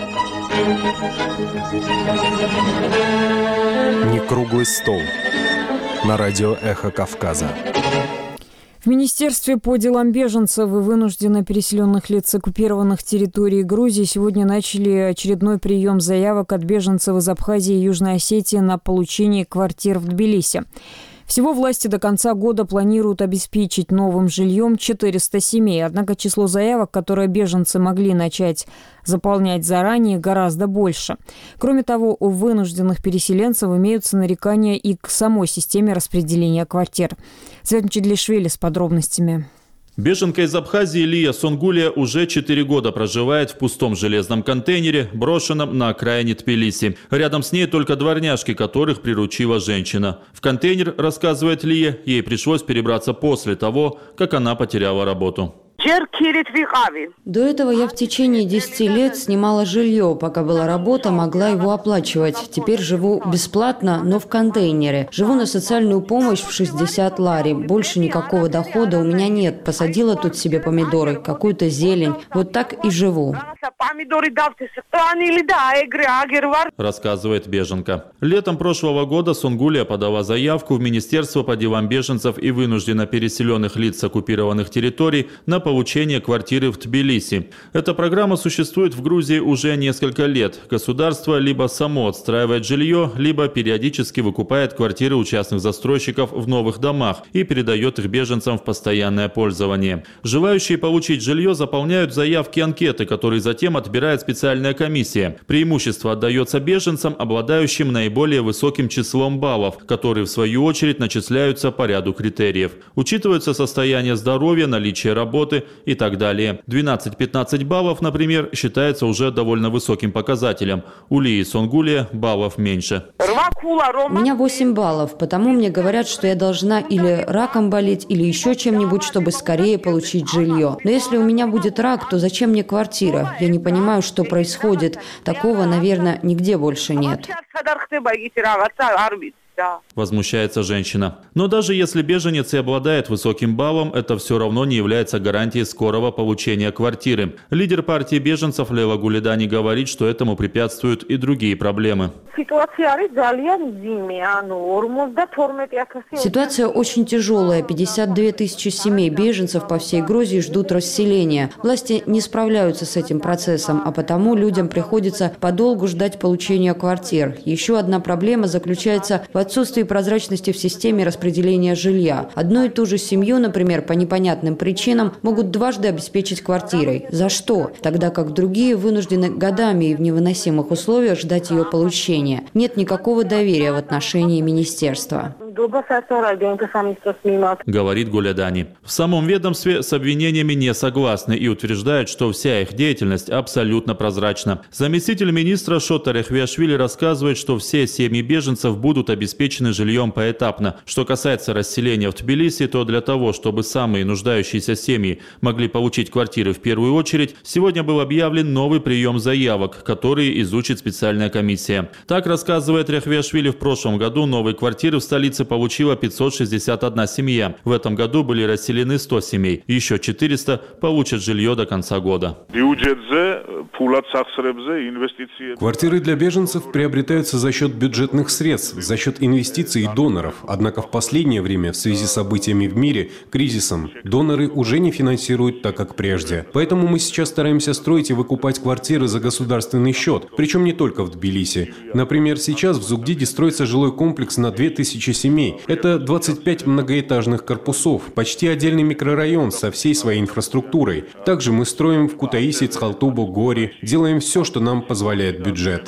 Не круглый стол. На радио «Эхо Кавказа». В Министерстве по делам беженцев и вынужденно переселенных лиц с оккупированных территорий Грузии сегодня начали очередной прием заявок от беженцев из Абхазии и Южной Осетии на получение квартир в Тбилиси. Всего власти до конца года планируют обеспечить новым жильем четыреста семей. Однако число заявок, которые беженцы могли начать заполнять заранее, гораздо больше. Кроме того, у вынужденных переселенцев имеются нарекания и к самой системе распределения квартир. Света Чедлишвили с подробностями. Беженка из Абхазии Лия Сонгулия уже четыре года проживает в пустом железном контейнере, брошенном на окраине Тбилиси. Рядом с ней только дворняжки, которых приручила женщина. В контейнер, рассказывает Лия, ей пришлось перебраться после того, как она потеряла работу. До этого я в течение десяти лет снимала жилье. Пока была работа, могла его оплачивать. Теперь живу бесплатно, но в контейнере. Живу на социальную помощь в шестьдесят лари. Больше никакого дохода у меня нет. Посадила тут себе помидоры, какую-то зелень. Вот так и живу. Рассказывает беженка. Летом прошлого года Сонгулия подала заявку в Министерство по делам беженцев и вынужденно переселенных лиц с оккупированных территорий на получение квартиры в Тбилиси. Эта программа существует в Грузии уже несколько лет. Государство либо само отстраивает жилье, либо периодически выкупает квартиры у частных застройщиков в новых домах и передает их беженцам в постоянное пользование. Желающие получить жилье заполняют заявки и анкеты, которые затем отбирает специальная комиссия. Преимущество отдается беженцам, обладающим наиболее высоким числом баллов, которые в свою очередь начисляются по ряду критериев. Учитываются состояние здоровья, наличие работы, годы и так далее. двенадцать-пятнадцать баллов, например, считается уже довольно высоким показателем. У Лии Сонгулия баллов меньше. У меня восемь баллов, потому мне говорят, что я должна или раком болеть, или еще чем-нибудь, чтобы скорее получить жилье. Но если у меня будет рак, то зачем мне квартира? Я не понимаю, что происходит. Такого, наверное, нигде больше нет. Возмущается женщина. Но даже если беженец и обладает высоким баллом, это все равно не является гарантией скорого получения квартиры. Лидер партии беженцев Лева Гулидани говорит, что этому препятствуют и другие проблемы. Ситуация очень тяжелая. пятьдесят две тысячи семей беженцев по всей Грузии ждут расселения. Власти не справляются с этим процессом, а потому людям приходится подолгу ждать получения квартир. Еще одна проблема заключается в отсутствии прозрачности в системе распределения жилья. Одну и ту же семью, например, по непонятным причинам, могут дважды обеспечить квартирой. За что? Тогда как другие вынуждены годами и в невыносимых условиях ждать ее получения. Нет никакого доверия в отношении министерства. Говорит Гулядани. В самом ведомстве с обвинениями не согласны и утверждают, что вся их деятельность абсолютно прозрачна. Заместитель министра Шота Рехвиашвили рассказывает, что все семьи беженцев будут обеспечены жильем поэтапно. Что касается расселения в Тбилиси, то для того, чтобы самые нуждающиеся семьи могли получить квартиры в первую очередь, сегодня был объявлен новый прием заявок, который изучит специальная комиссия. Так рассказывает Рехвиашвили, в прошлом году новые квартиры в столице получила пятьсот шестьдесят одна семья. В этом году были расселены сто семей. Еще четыреста получат жилье до конца года. Квартиры для беженцев приобретаются за счет бюджетных средств, за счет инвестиций и доноров. Однако в последнее время, в связи с событиями в мире, кризисом, доноры уже не финансируют так, как прежде. Поэтому мы сейчас стараемся строить и выкупать квартиры за государственный счет. Причем не только в Тбилиси. Например, сейчас в Зугдиде строится жилой комплекс на две тысячи семей. Это двадцать пять многоэтажных корпусов, почти отдельный микрорайон со всей своей инфраструктурой. Также мы строим в Кутаиси, Цхалтубу, Гори. Делаем все, что нам позволяет бюджет.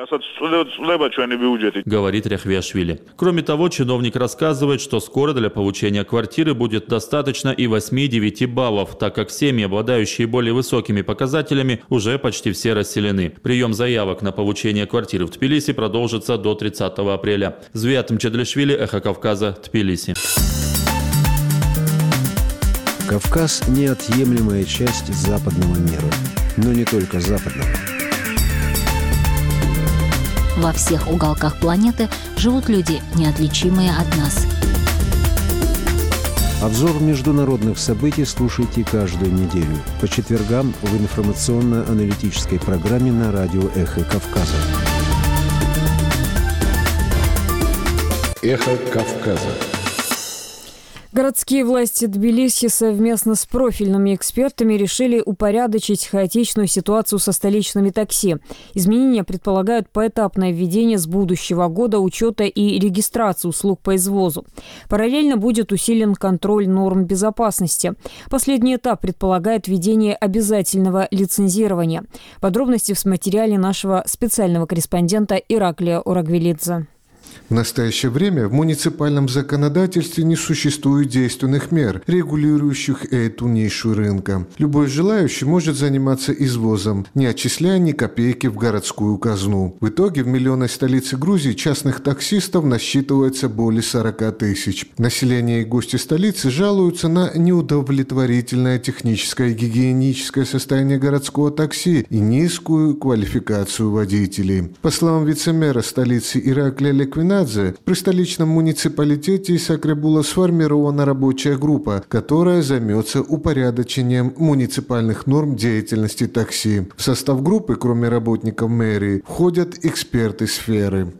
Говорит Рехвиашвили. Кроме того, чиновник рассказывает, что скоро для получения квартиры будет достаточно и восьми-девяти баллов, так как семьи, обладающие более высокими показателями, уже почти все расселены. Прием заявок на получение квартиры в Тбилиси продолжится до тридцатого апреля. Звиат Мчедлишвили, Эхо Кавказа, Тбилиси. Кавказ – неотъемлемая часть западного мира. Но не только западного. Во всех уголках планеты живут люди, неотличимые от нас. Обзор международных событий слушайте каждую неделю по четвергам в информационно-аналитической программе на радио «Эхо Кавказа». «Эхо Кавказа». Городские власти Тбилиси совместно с профильными экспертами решили упорядочить хаотичную ситуацию со столичными такси. Изменения предполагают поэтапное введение с будущего года учета и регистрации услуг по извозу. Параллельно будет усилен контроль норм безопасности. Последний этап предполагает введение обязательного лицензирования. Подробности в материале нашего специального корреспондента Ираклия Урагвелидзе. В настоящее время в муниципальном законодательстве не существует действенных мер, регулирующих эту нишу рынка. Любой желающий может заниматься извозом, не отчисляя ни копейки в городскую казну. В итоге в миллионной столице Грузии частных таксистов насчитывается более сорока тысяч. Население и гости столицы жалуются на неудовлетворительное техническое и гигиеническое состояние городского такси и низкую квалификацию водителей. По словам вице-мэра столицы Ираклия Леквинадзе, при столичном муниципалитете Исакре была сформирована рабочая группа, которая займется упорядочением муниципальных норм деятельности такси. В состав группы, кроме работников мэрии, входят эксперты сферы.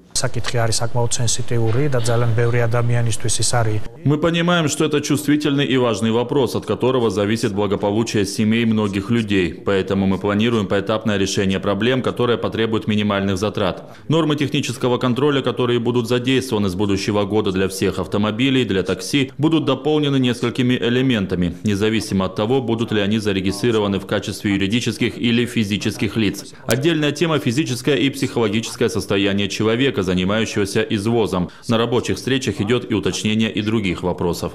Мы понимаем, что это чувствительный и важный вопрос, от которого зависит благополучие семей многих людей. Поэтому мы планируем поэтапное решение проблем, которое потребует минимальных затрат. Нормы технического контроля, которые будут задействованы с будущего года для всех автомобилей, для такси, будут дополнены несколькими элементами, независимо от того, будут ли они зарегистрированы в качестве юридических или физических лиц. Отдельная тема – физическое и психологическое состояние человека, человека, занимающегося извозом. На рабочих встречах идет и уточнение и других вопросов.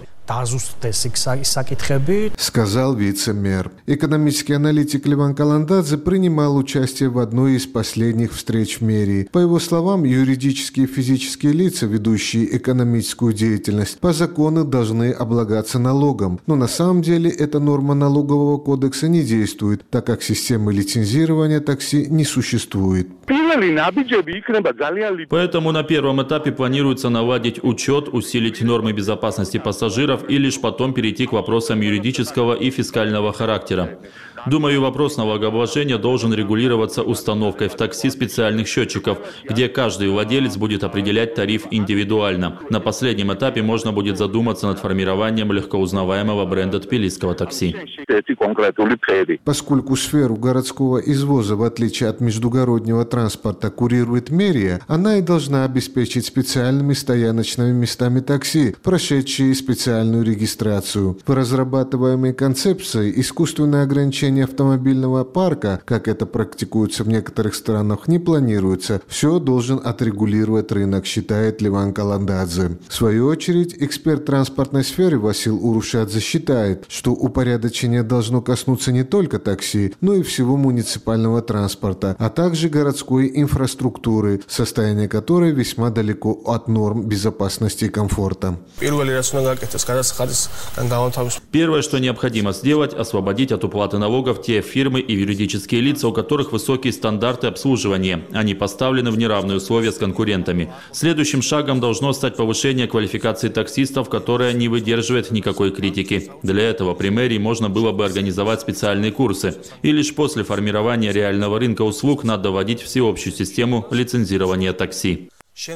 Сказал вице-мэр. Экономический аналитик Леван Каландадзе принимал участие в одной из последних встреч в мэрии. По его словам, юридические и физические лица, ведущие экономическую деятельность, по закону должны облагаться налогом. Но на самом деле эта норма налогового кодекса не действует, так как системы лицензирования такси не существует. Поэтому на первом этапе планируется наладить учет, усилить нормы безопасности пассажиров и лишь потом перейти к вопросам юридического и фискального характера. Думаю, вопрос налогообложения должен регулироваться установкой в такси специальных счетчиков, где каждый владелец будет определять тариф индивидуально. На последнем этапе можно будет задуматься над формированием легкоузнаваемого бренда тбилисского такси. Поскольку сферу городского извоза, в отличие от междугороднего транспорта, курирует мэрия, она и должна обеспечить специальными стояночными местами такси, прошедшие специальную регистрацию. По разрабатываемой концепции искусственное ограничение автомобильного парка, как это практикуется в некоторых странах, не планируется. Все должен отрегулировать рынок, считает Леван Каландадзе. В свою очередь, эксперт транспортной сферы Васил Урушадзе считает, что упорядочение должно коснуться не только такси, но и всего муниципального транспорта, а также городской инфраструктуры, состояние которой весьма далеко от норм безопасности и комфорта. Первое, что необходимо сделать, освободить от уплаты налогов те фирмы и юридические лица, у которых высокие стандарты обслуживания. Они поставлены в неравные условия с конкурентами. Следующим шагом должно стать повышение квалификации таксистов, которая не выдерживает никакой критики. Для этого при мэрии можно было бы организовать специальные курсы. И лишь после формирования реального рынка услуг надо вводить всеобщую систему лицензирования такси.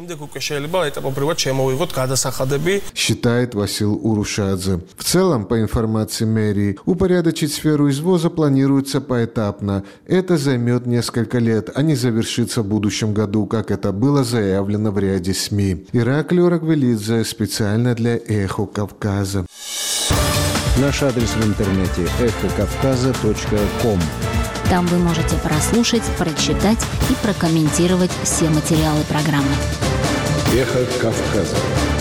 Считает Васил Урушадзе. В целом, по информации мэрии, упорядочить сферу извоза планируется поэтапно. Это займет несколько лет, а не завершится в будущем году, как это было заявлено в ряде СМИ. Ираклий Рагвелидзе специально для «Эхо Кавказа». Наш адрес в интернете эхо кавказа точка ком. Там вы можете прослушать, прочитать и прокомментировать все материалы программы. Эхо Кавказа.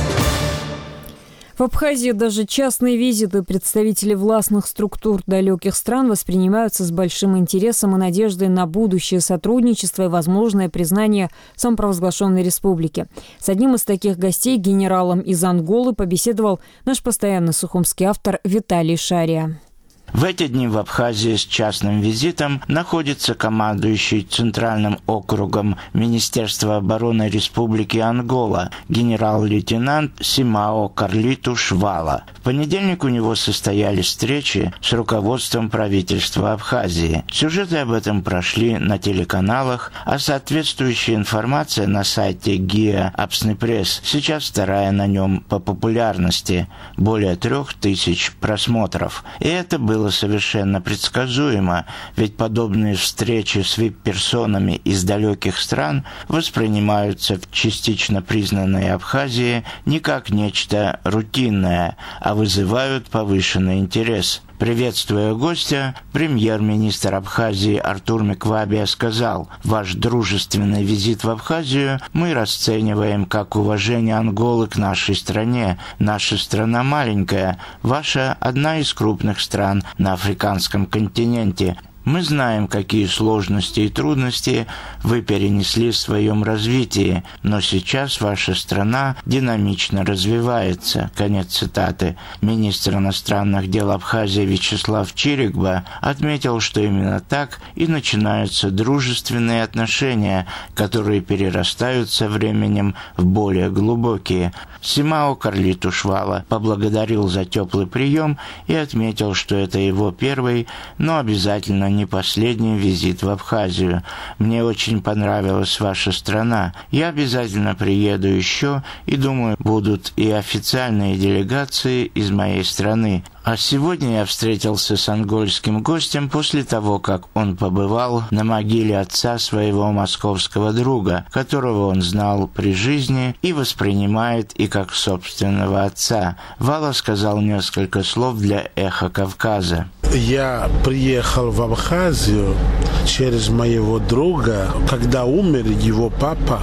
В Абхазии даже частные визиты представителей властных структур далеких стран воспринимаются с большим интересом и надеждой на будущее сотрудничество и возможное признание самопровозглашенной республики. С одним из таких гостей, генералом из Анголы, побеседовал наш постоянный сухумский автор Виталий Шария. В эти дни в Абхазии с частным визитом находится командующий Центральным округом Министерства обороны Республики Ангола генерал-лейтенант Симао Карлиту Швала. В понедельник у него состоялись встречи с руководством правительства Абхазии. Сюжеты об этом прошли на телеканалах, а соответствующая информация на сайте ГИА Апснепресс сейчас вторая на нем по популярности. Более трех тысяч просмотров. И это было было совершенно предсказуемо, ведь подобные встречи с вип-персонами из далеких стран воспринимаются в частично признанной Абхазии не как нечто рутинное, а вызывают повышенный интерес. Приветствуя гостя, премьер-министр Абхазии Артур Миквабия сказал: «Ваш дружественный визит в Абхазию мы расцениваем как уважение Анголы к нашей стране. Наша страна маленькая, ваша одна из крупных стран на африканском континенте. Мы знаем, какие сложности и трудности вы перенесли в своем развитии, но сейчас ваша страна динамично развивается». Конец цитаты. Министр иностранных дел Абхазии Вячеслав Чирикба отметил, что именно так и начинаются дружественные отношения, которые перерастают со временем в более глубокие. Симао Карлиту Швала поблагодарил за теплый прием и отметил, что это его первый, но обязательно не последний визит в Абхазию. «Мне очень понравилась ваша страна. Я обязательно приеду еще, и, думаю, будут и официальные делегации из моей страны». А сегодня я встретился с ангольским гостем после того, как он побывал на могиле отца своего московского друга, которого он знал при жизни и воспринимает и как собственного отца. Вала сказал несколько слов для «Эхо Кавказа». Я приехал в Абхазию через моего друга. Когда умер его папа,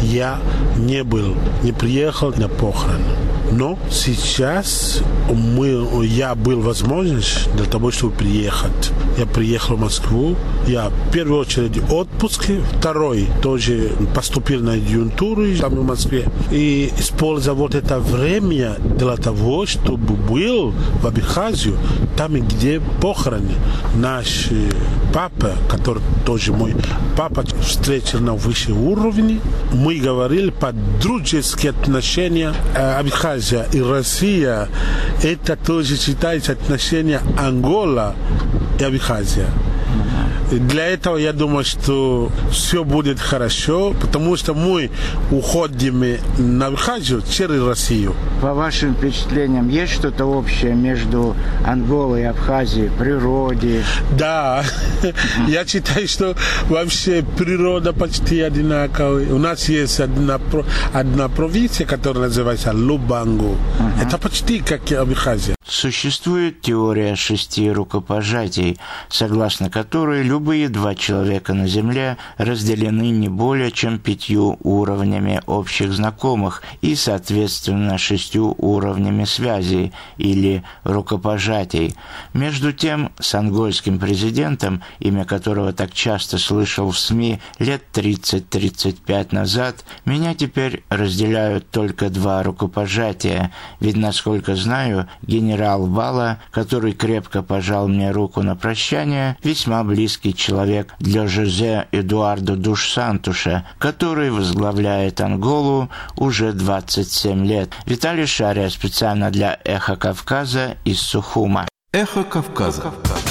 я не был, не приехал на похороны. Но сейчас мы, я был возможность для того, чтобы приехать. Я приехал в Москву. Я в первую очередь отпуск, второй тоже поступил на адъюнктуру там в Москве. И использовал вот это время для того, чтобы был в Абхазию, там, где похороны. Наш папа, который тоже мой папа, встретил на высшем уровне. Мы говорили по дружеские отношения. Абхазия и Россия, это тоже считается отношения Ангола и Абхазия. Для этого я думаю, что все будет хорошо, потому что мы уходим на Абхазию через Россию. По вашим впечатлениям, есть что-то общее между Анголой и Абхазией в природе? Да, я считаю, что вообще природа почти одинаковая. У нас есть одна, одна провинция, которая называется Лубангу. Uh-huh. Это почти как Абхазия. Существует теория шести рукопожатий, согласно которой любые два человека на Земле разделены не более чем пятью уровнями общих знакомых и, соответственно, шестью уровнями связей или рукопожатий. Между тем, с ангольским президентом, имя которого так часто слышал в СМИ лет тридцать-тридцать пять назад, меня теперь разделяют только два рукопожатия, ведь, насколько знаю, генерал Вала, который крепко пожал мне руку на прощание, весьма близкий человек для Жозе Эдуардо душ Сантуша, который возглавляет Анголу уже двадцать семь лет. Виталий Шария специально для «Эхо Кавказа» из Сухума. «Эхо Кавказа».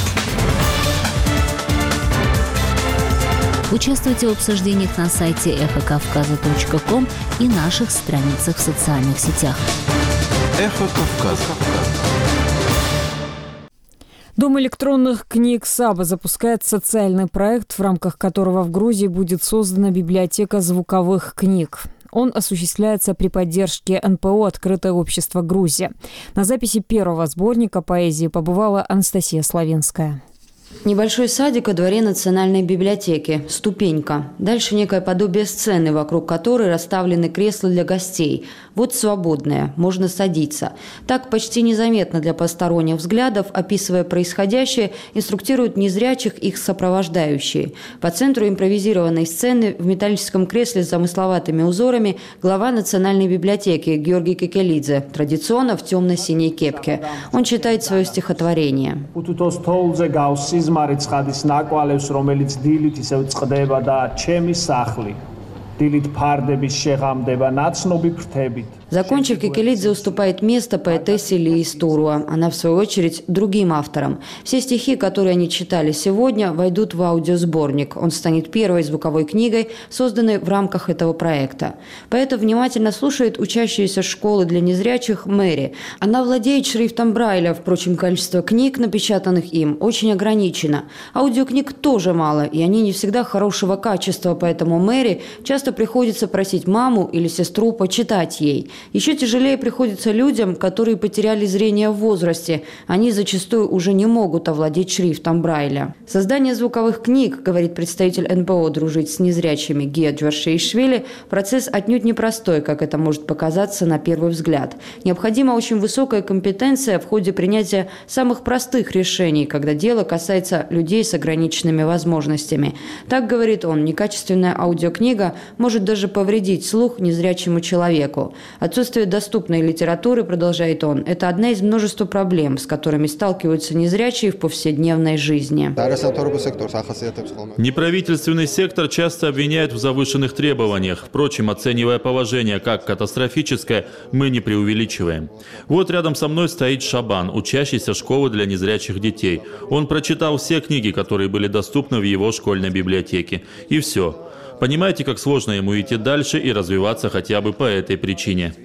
Участвуйте в обсуждениях на сайте эхо кавказа точка ком и наших страницах в социальных сетях. «Эхо Кавказа». Дом электронных книг Саба запускает социальный проект, в рамках которого в Грузии будет создана библиотека звуковых книг. Он осуществляется при поддержке эн пэ о «Открытое общество Грузия». На записи первого сборника поэзии побывала Анастасия Славинская. Небольшой садик во дворе Национальной библиотеки. Ступенька. Дальше некое подобие сцены, вокруг которой расставлены кресла для гостей. Вот свободное, можно садиться. Так почти незаметно для посторонних взглядов, описывая происходящее, инструктируют незрячих их сопровождающие. По центру импровизированной сцены в металлическом кресле с замысловатыми узорами глава Национальной библиотеки Георгий Кекелидзе, традиционно в темно-синей кепке. Он читает свое стихотворение. სიზმარი ცხადის ნაკვალევს, რომელიც დილით ისევ წყდება და ჩემი სახლი. დილით ფარდების შეღამდება ნაცნობი ფრთებით. Закончив, Кекелидзе уступает место поэтессе Лии Стуруа. Она, в свою очередь, другим авторам. Все стихи, которые они читали сегодня, войдут в аудиосборник. Он станет первой звуковой книгой, созданной в рамках этого проекта. Поэта внимательно слушает учащаяся школы для незрячих Мэри. Она владеет шрифтом Брайля, впрочем, количество книг, напечатанных им, очень ограничено. Аудиокниг тоже мало, и они не всегда хорошего качества, поэтому Мэри часто приходится просить маму или сестру почитать ей. Еще тяжелее приходится людям, которые потеряли зрение в возрасте. Они зачастую уже не могут овладеть шрифтом Брайля. Создание звуковых книг, говорит представитель эн пэ о «Дружить с незрячими» Гия Джваршеишвили, процесс отнюдь непростой, как это может показаться на первый взгляд. Необходима очень высокая компетенция в ходе принятия самых простых решений, когда дело касается людей с ограниченными возможностями. Так, говорит он, некачественная аудиокнига может даже повредить слух незрячему человеку. Отсутствие доступной литературы, продолжает он, это одна из множества проблем, с которыми сталкиваются незрячие в повседневной жизни. Неправительственный сектор часто обвиняют в завышенных требованиях. Впрочем, оценивая положение как катастрофическое, мы не преувеличиваем. Вот рядом со мной стоит Шабан, учащийся школы для незрячих детей. Он прочитал все книги, которые были доступны в его школьной библиотеке. И все. Понимаете, как сложно ему идти дальше и развиваться хотя бы по этой причине.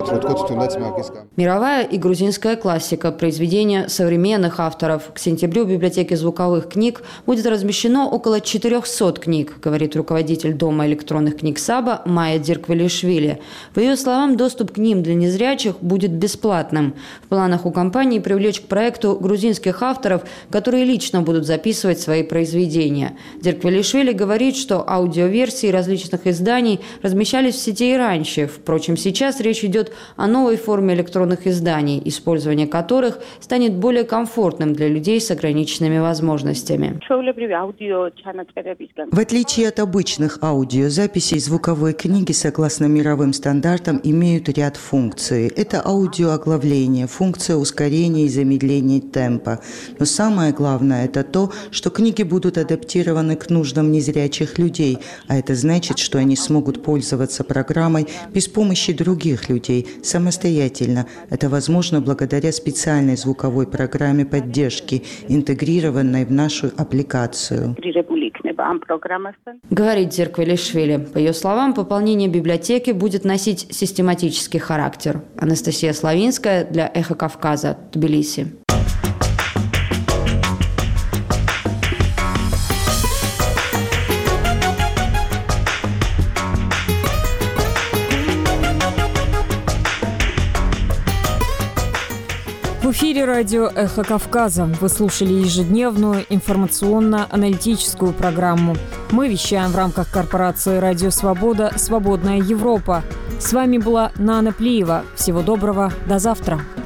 Мировая и грузинская классика, произведения современных авторов. К сентябрю в библиотеке звуковых книг будет размещено около четырехсот книг, говорит руководитель Дома электронных книг Саба Майя Дирквелишвили. По ее словам, доступ к ним для незрячих будет бесплатным. В планах у компании привлечь к проекту грузинских авторов, которые лично будут записывать свои произведения. Дирквелишвили говорит, что аудиоверсии различных различных изданий размещались в сети и раньше. Впрочем, сейчас речь идет о новой форме электронных изданий, использование которых станет более комфортным для людей с ограниченными возможностями. В отличие от обычных аудиозаписей, звуковые книги, согласно мировым стандартам, имеют ряд функций. Это аудиооглавление, функция ускорения и замедления темпа. Но самое главное – это то, что книги будут адаптированы к нуждам незрячих людей, а это значит, что они смогут пользоваться программой без помощи других людей, самостоятельно. Это возможно благодаря специальной звуковой программе поддержки, интегрированной в нашу аппликацию. Говорит Дзерквелишвили. По ее словам, пополнение библиотеки будет носить систематический характер. Анастасия Славинская для «Эхо Кавказа», Тбилиси. В эфире радио «Эхо Кавказа». Вы слушали ежедневную информационно-аналитическую программу. Мы вещаем в рамках корпорации «Радио Свобода. Свободная Европа». С вами была Нана Плиева. Всего доброго. До завтра.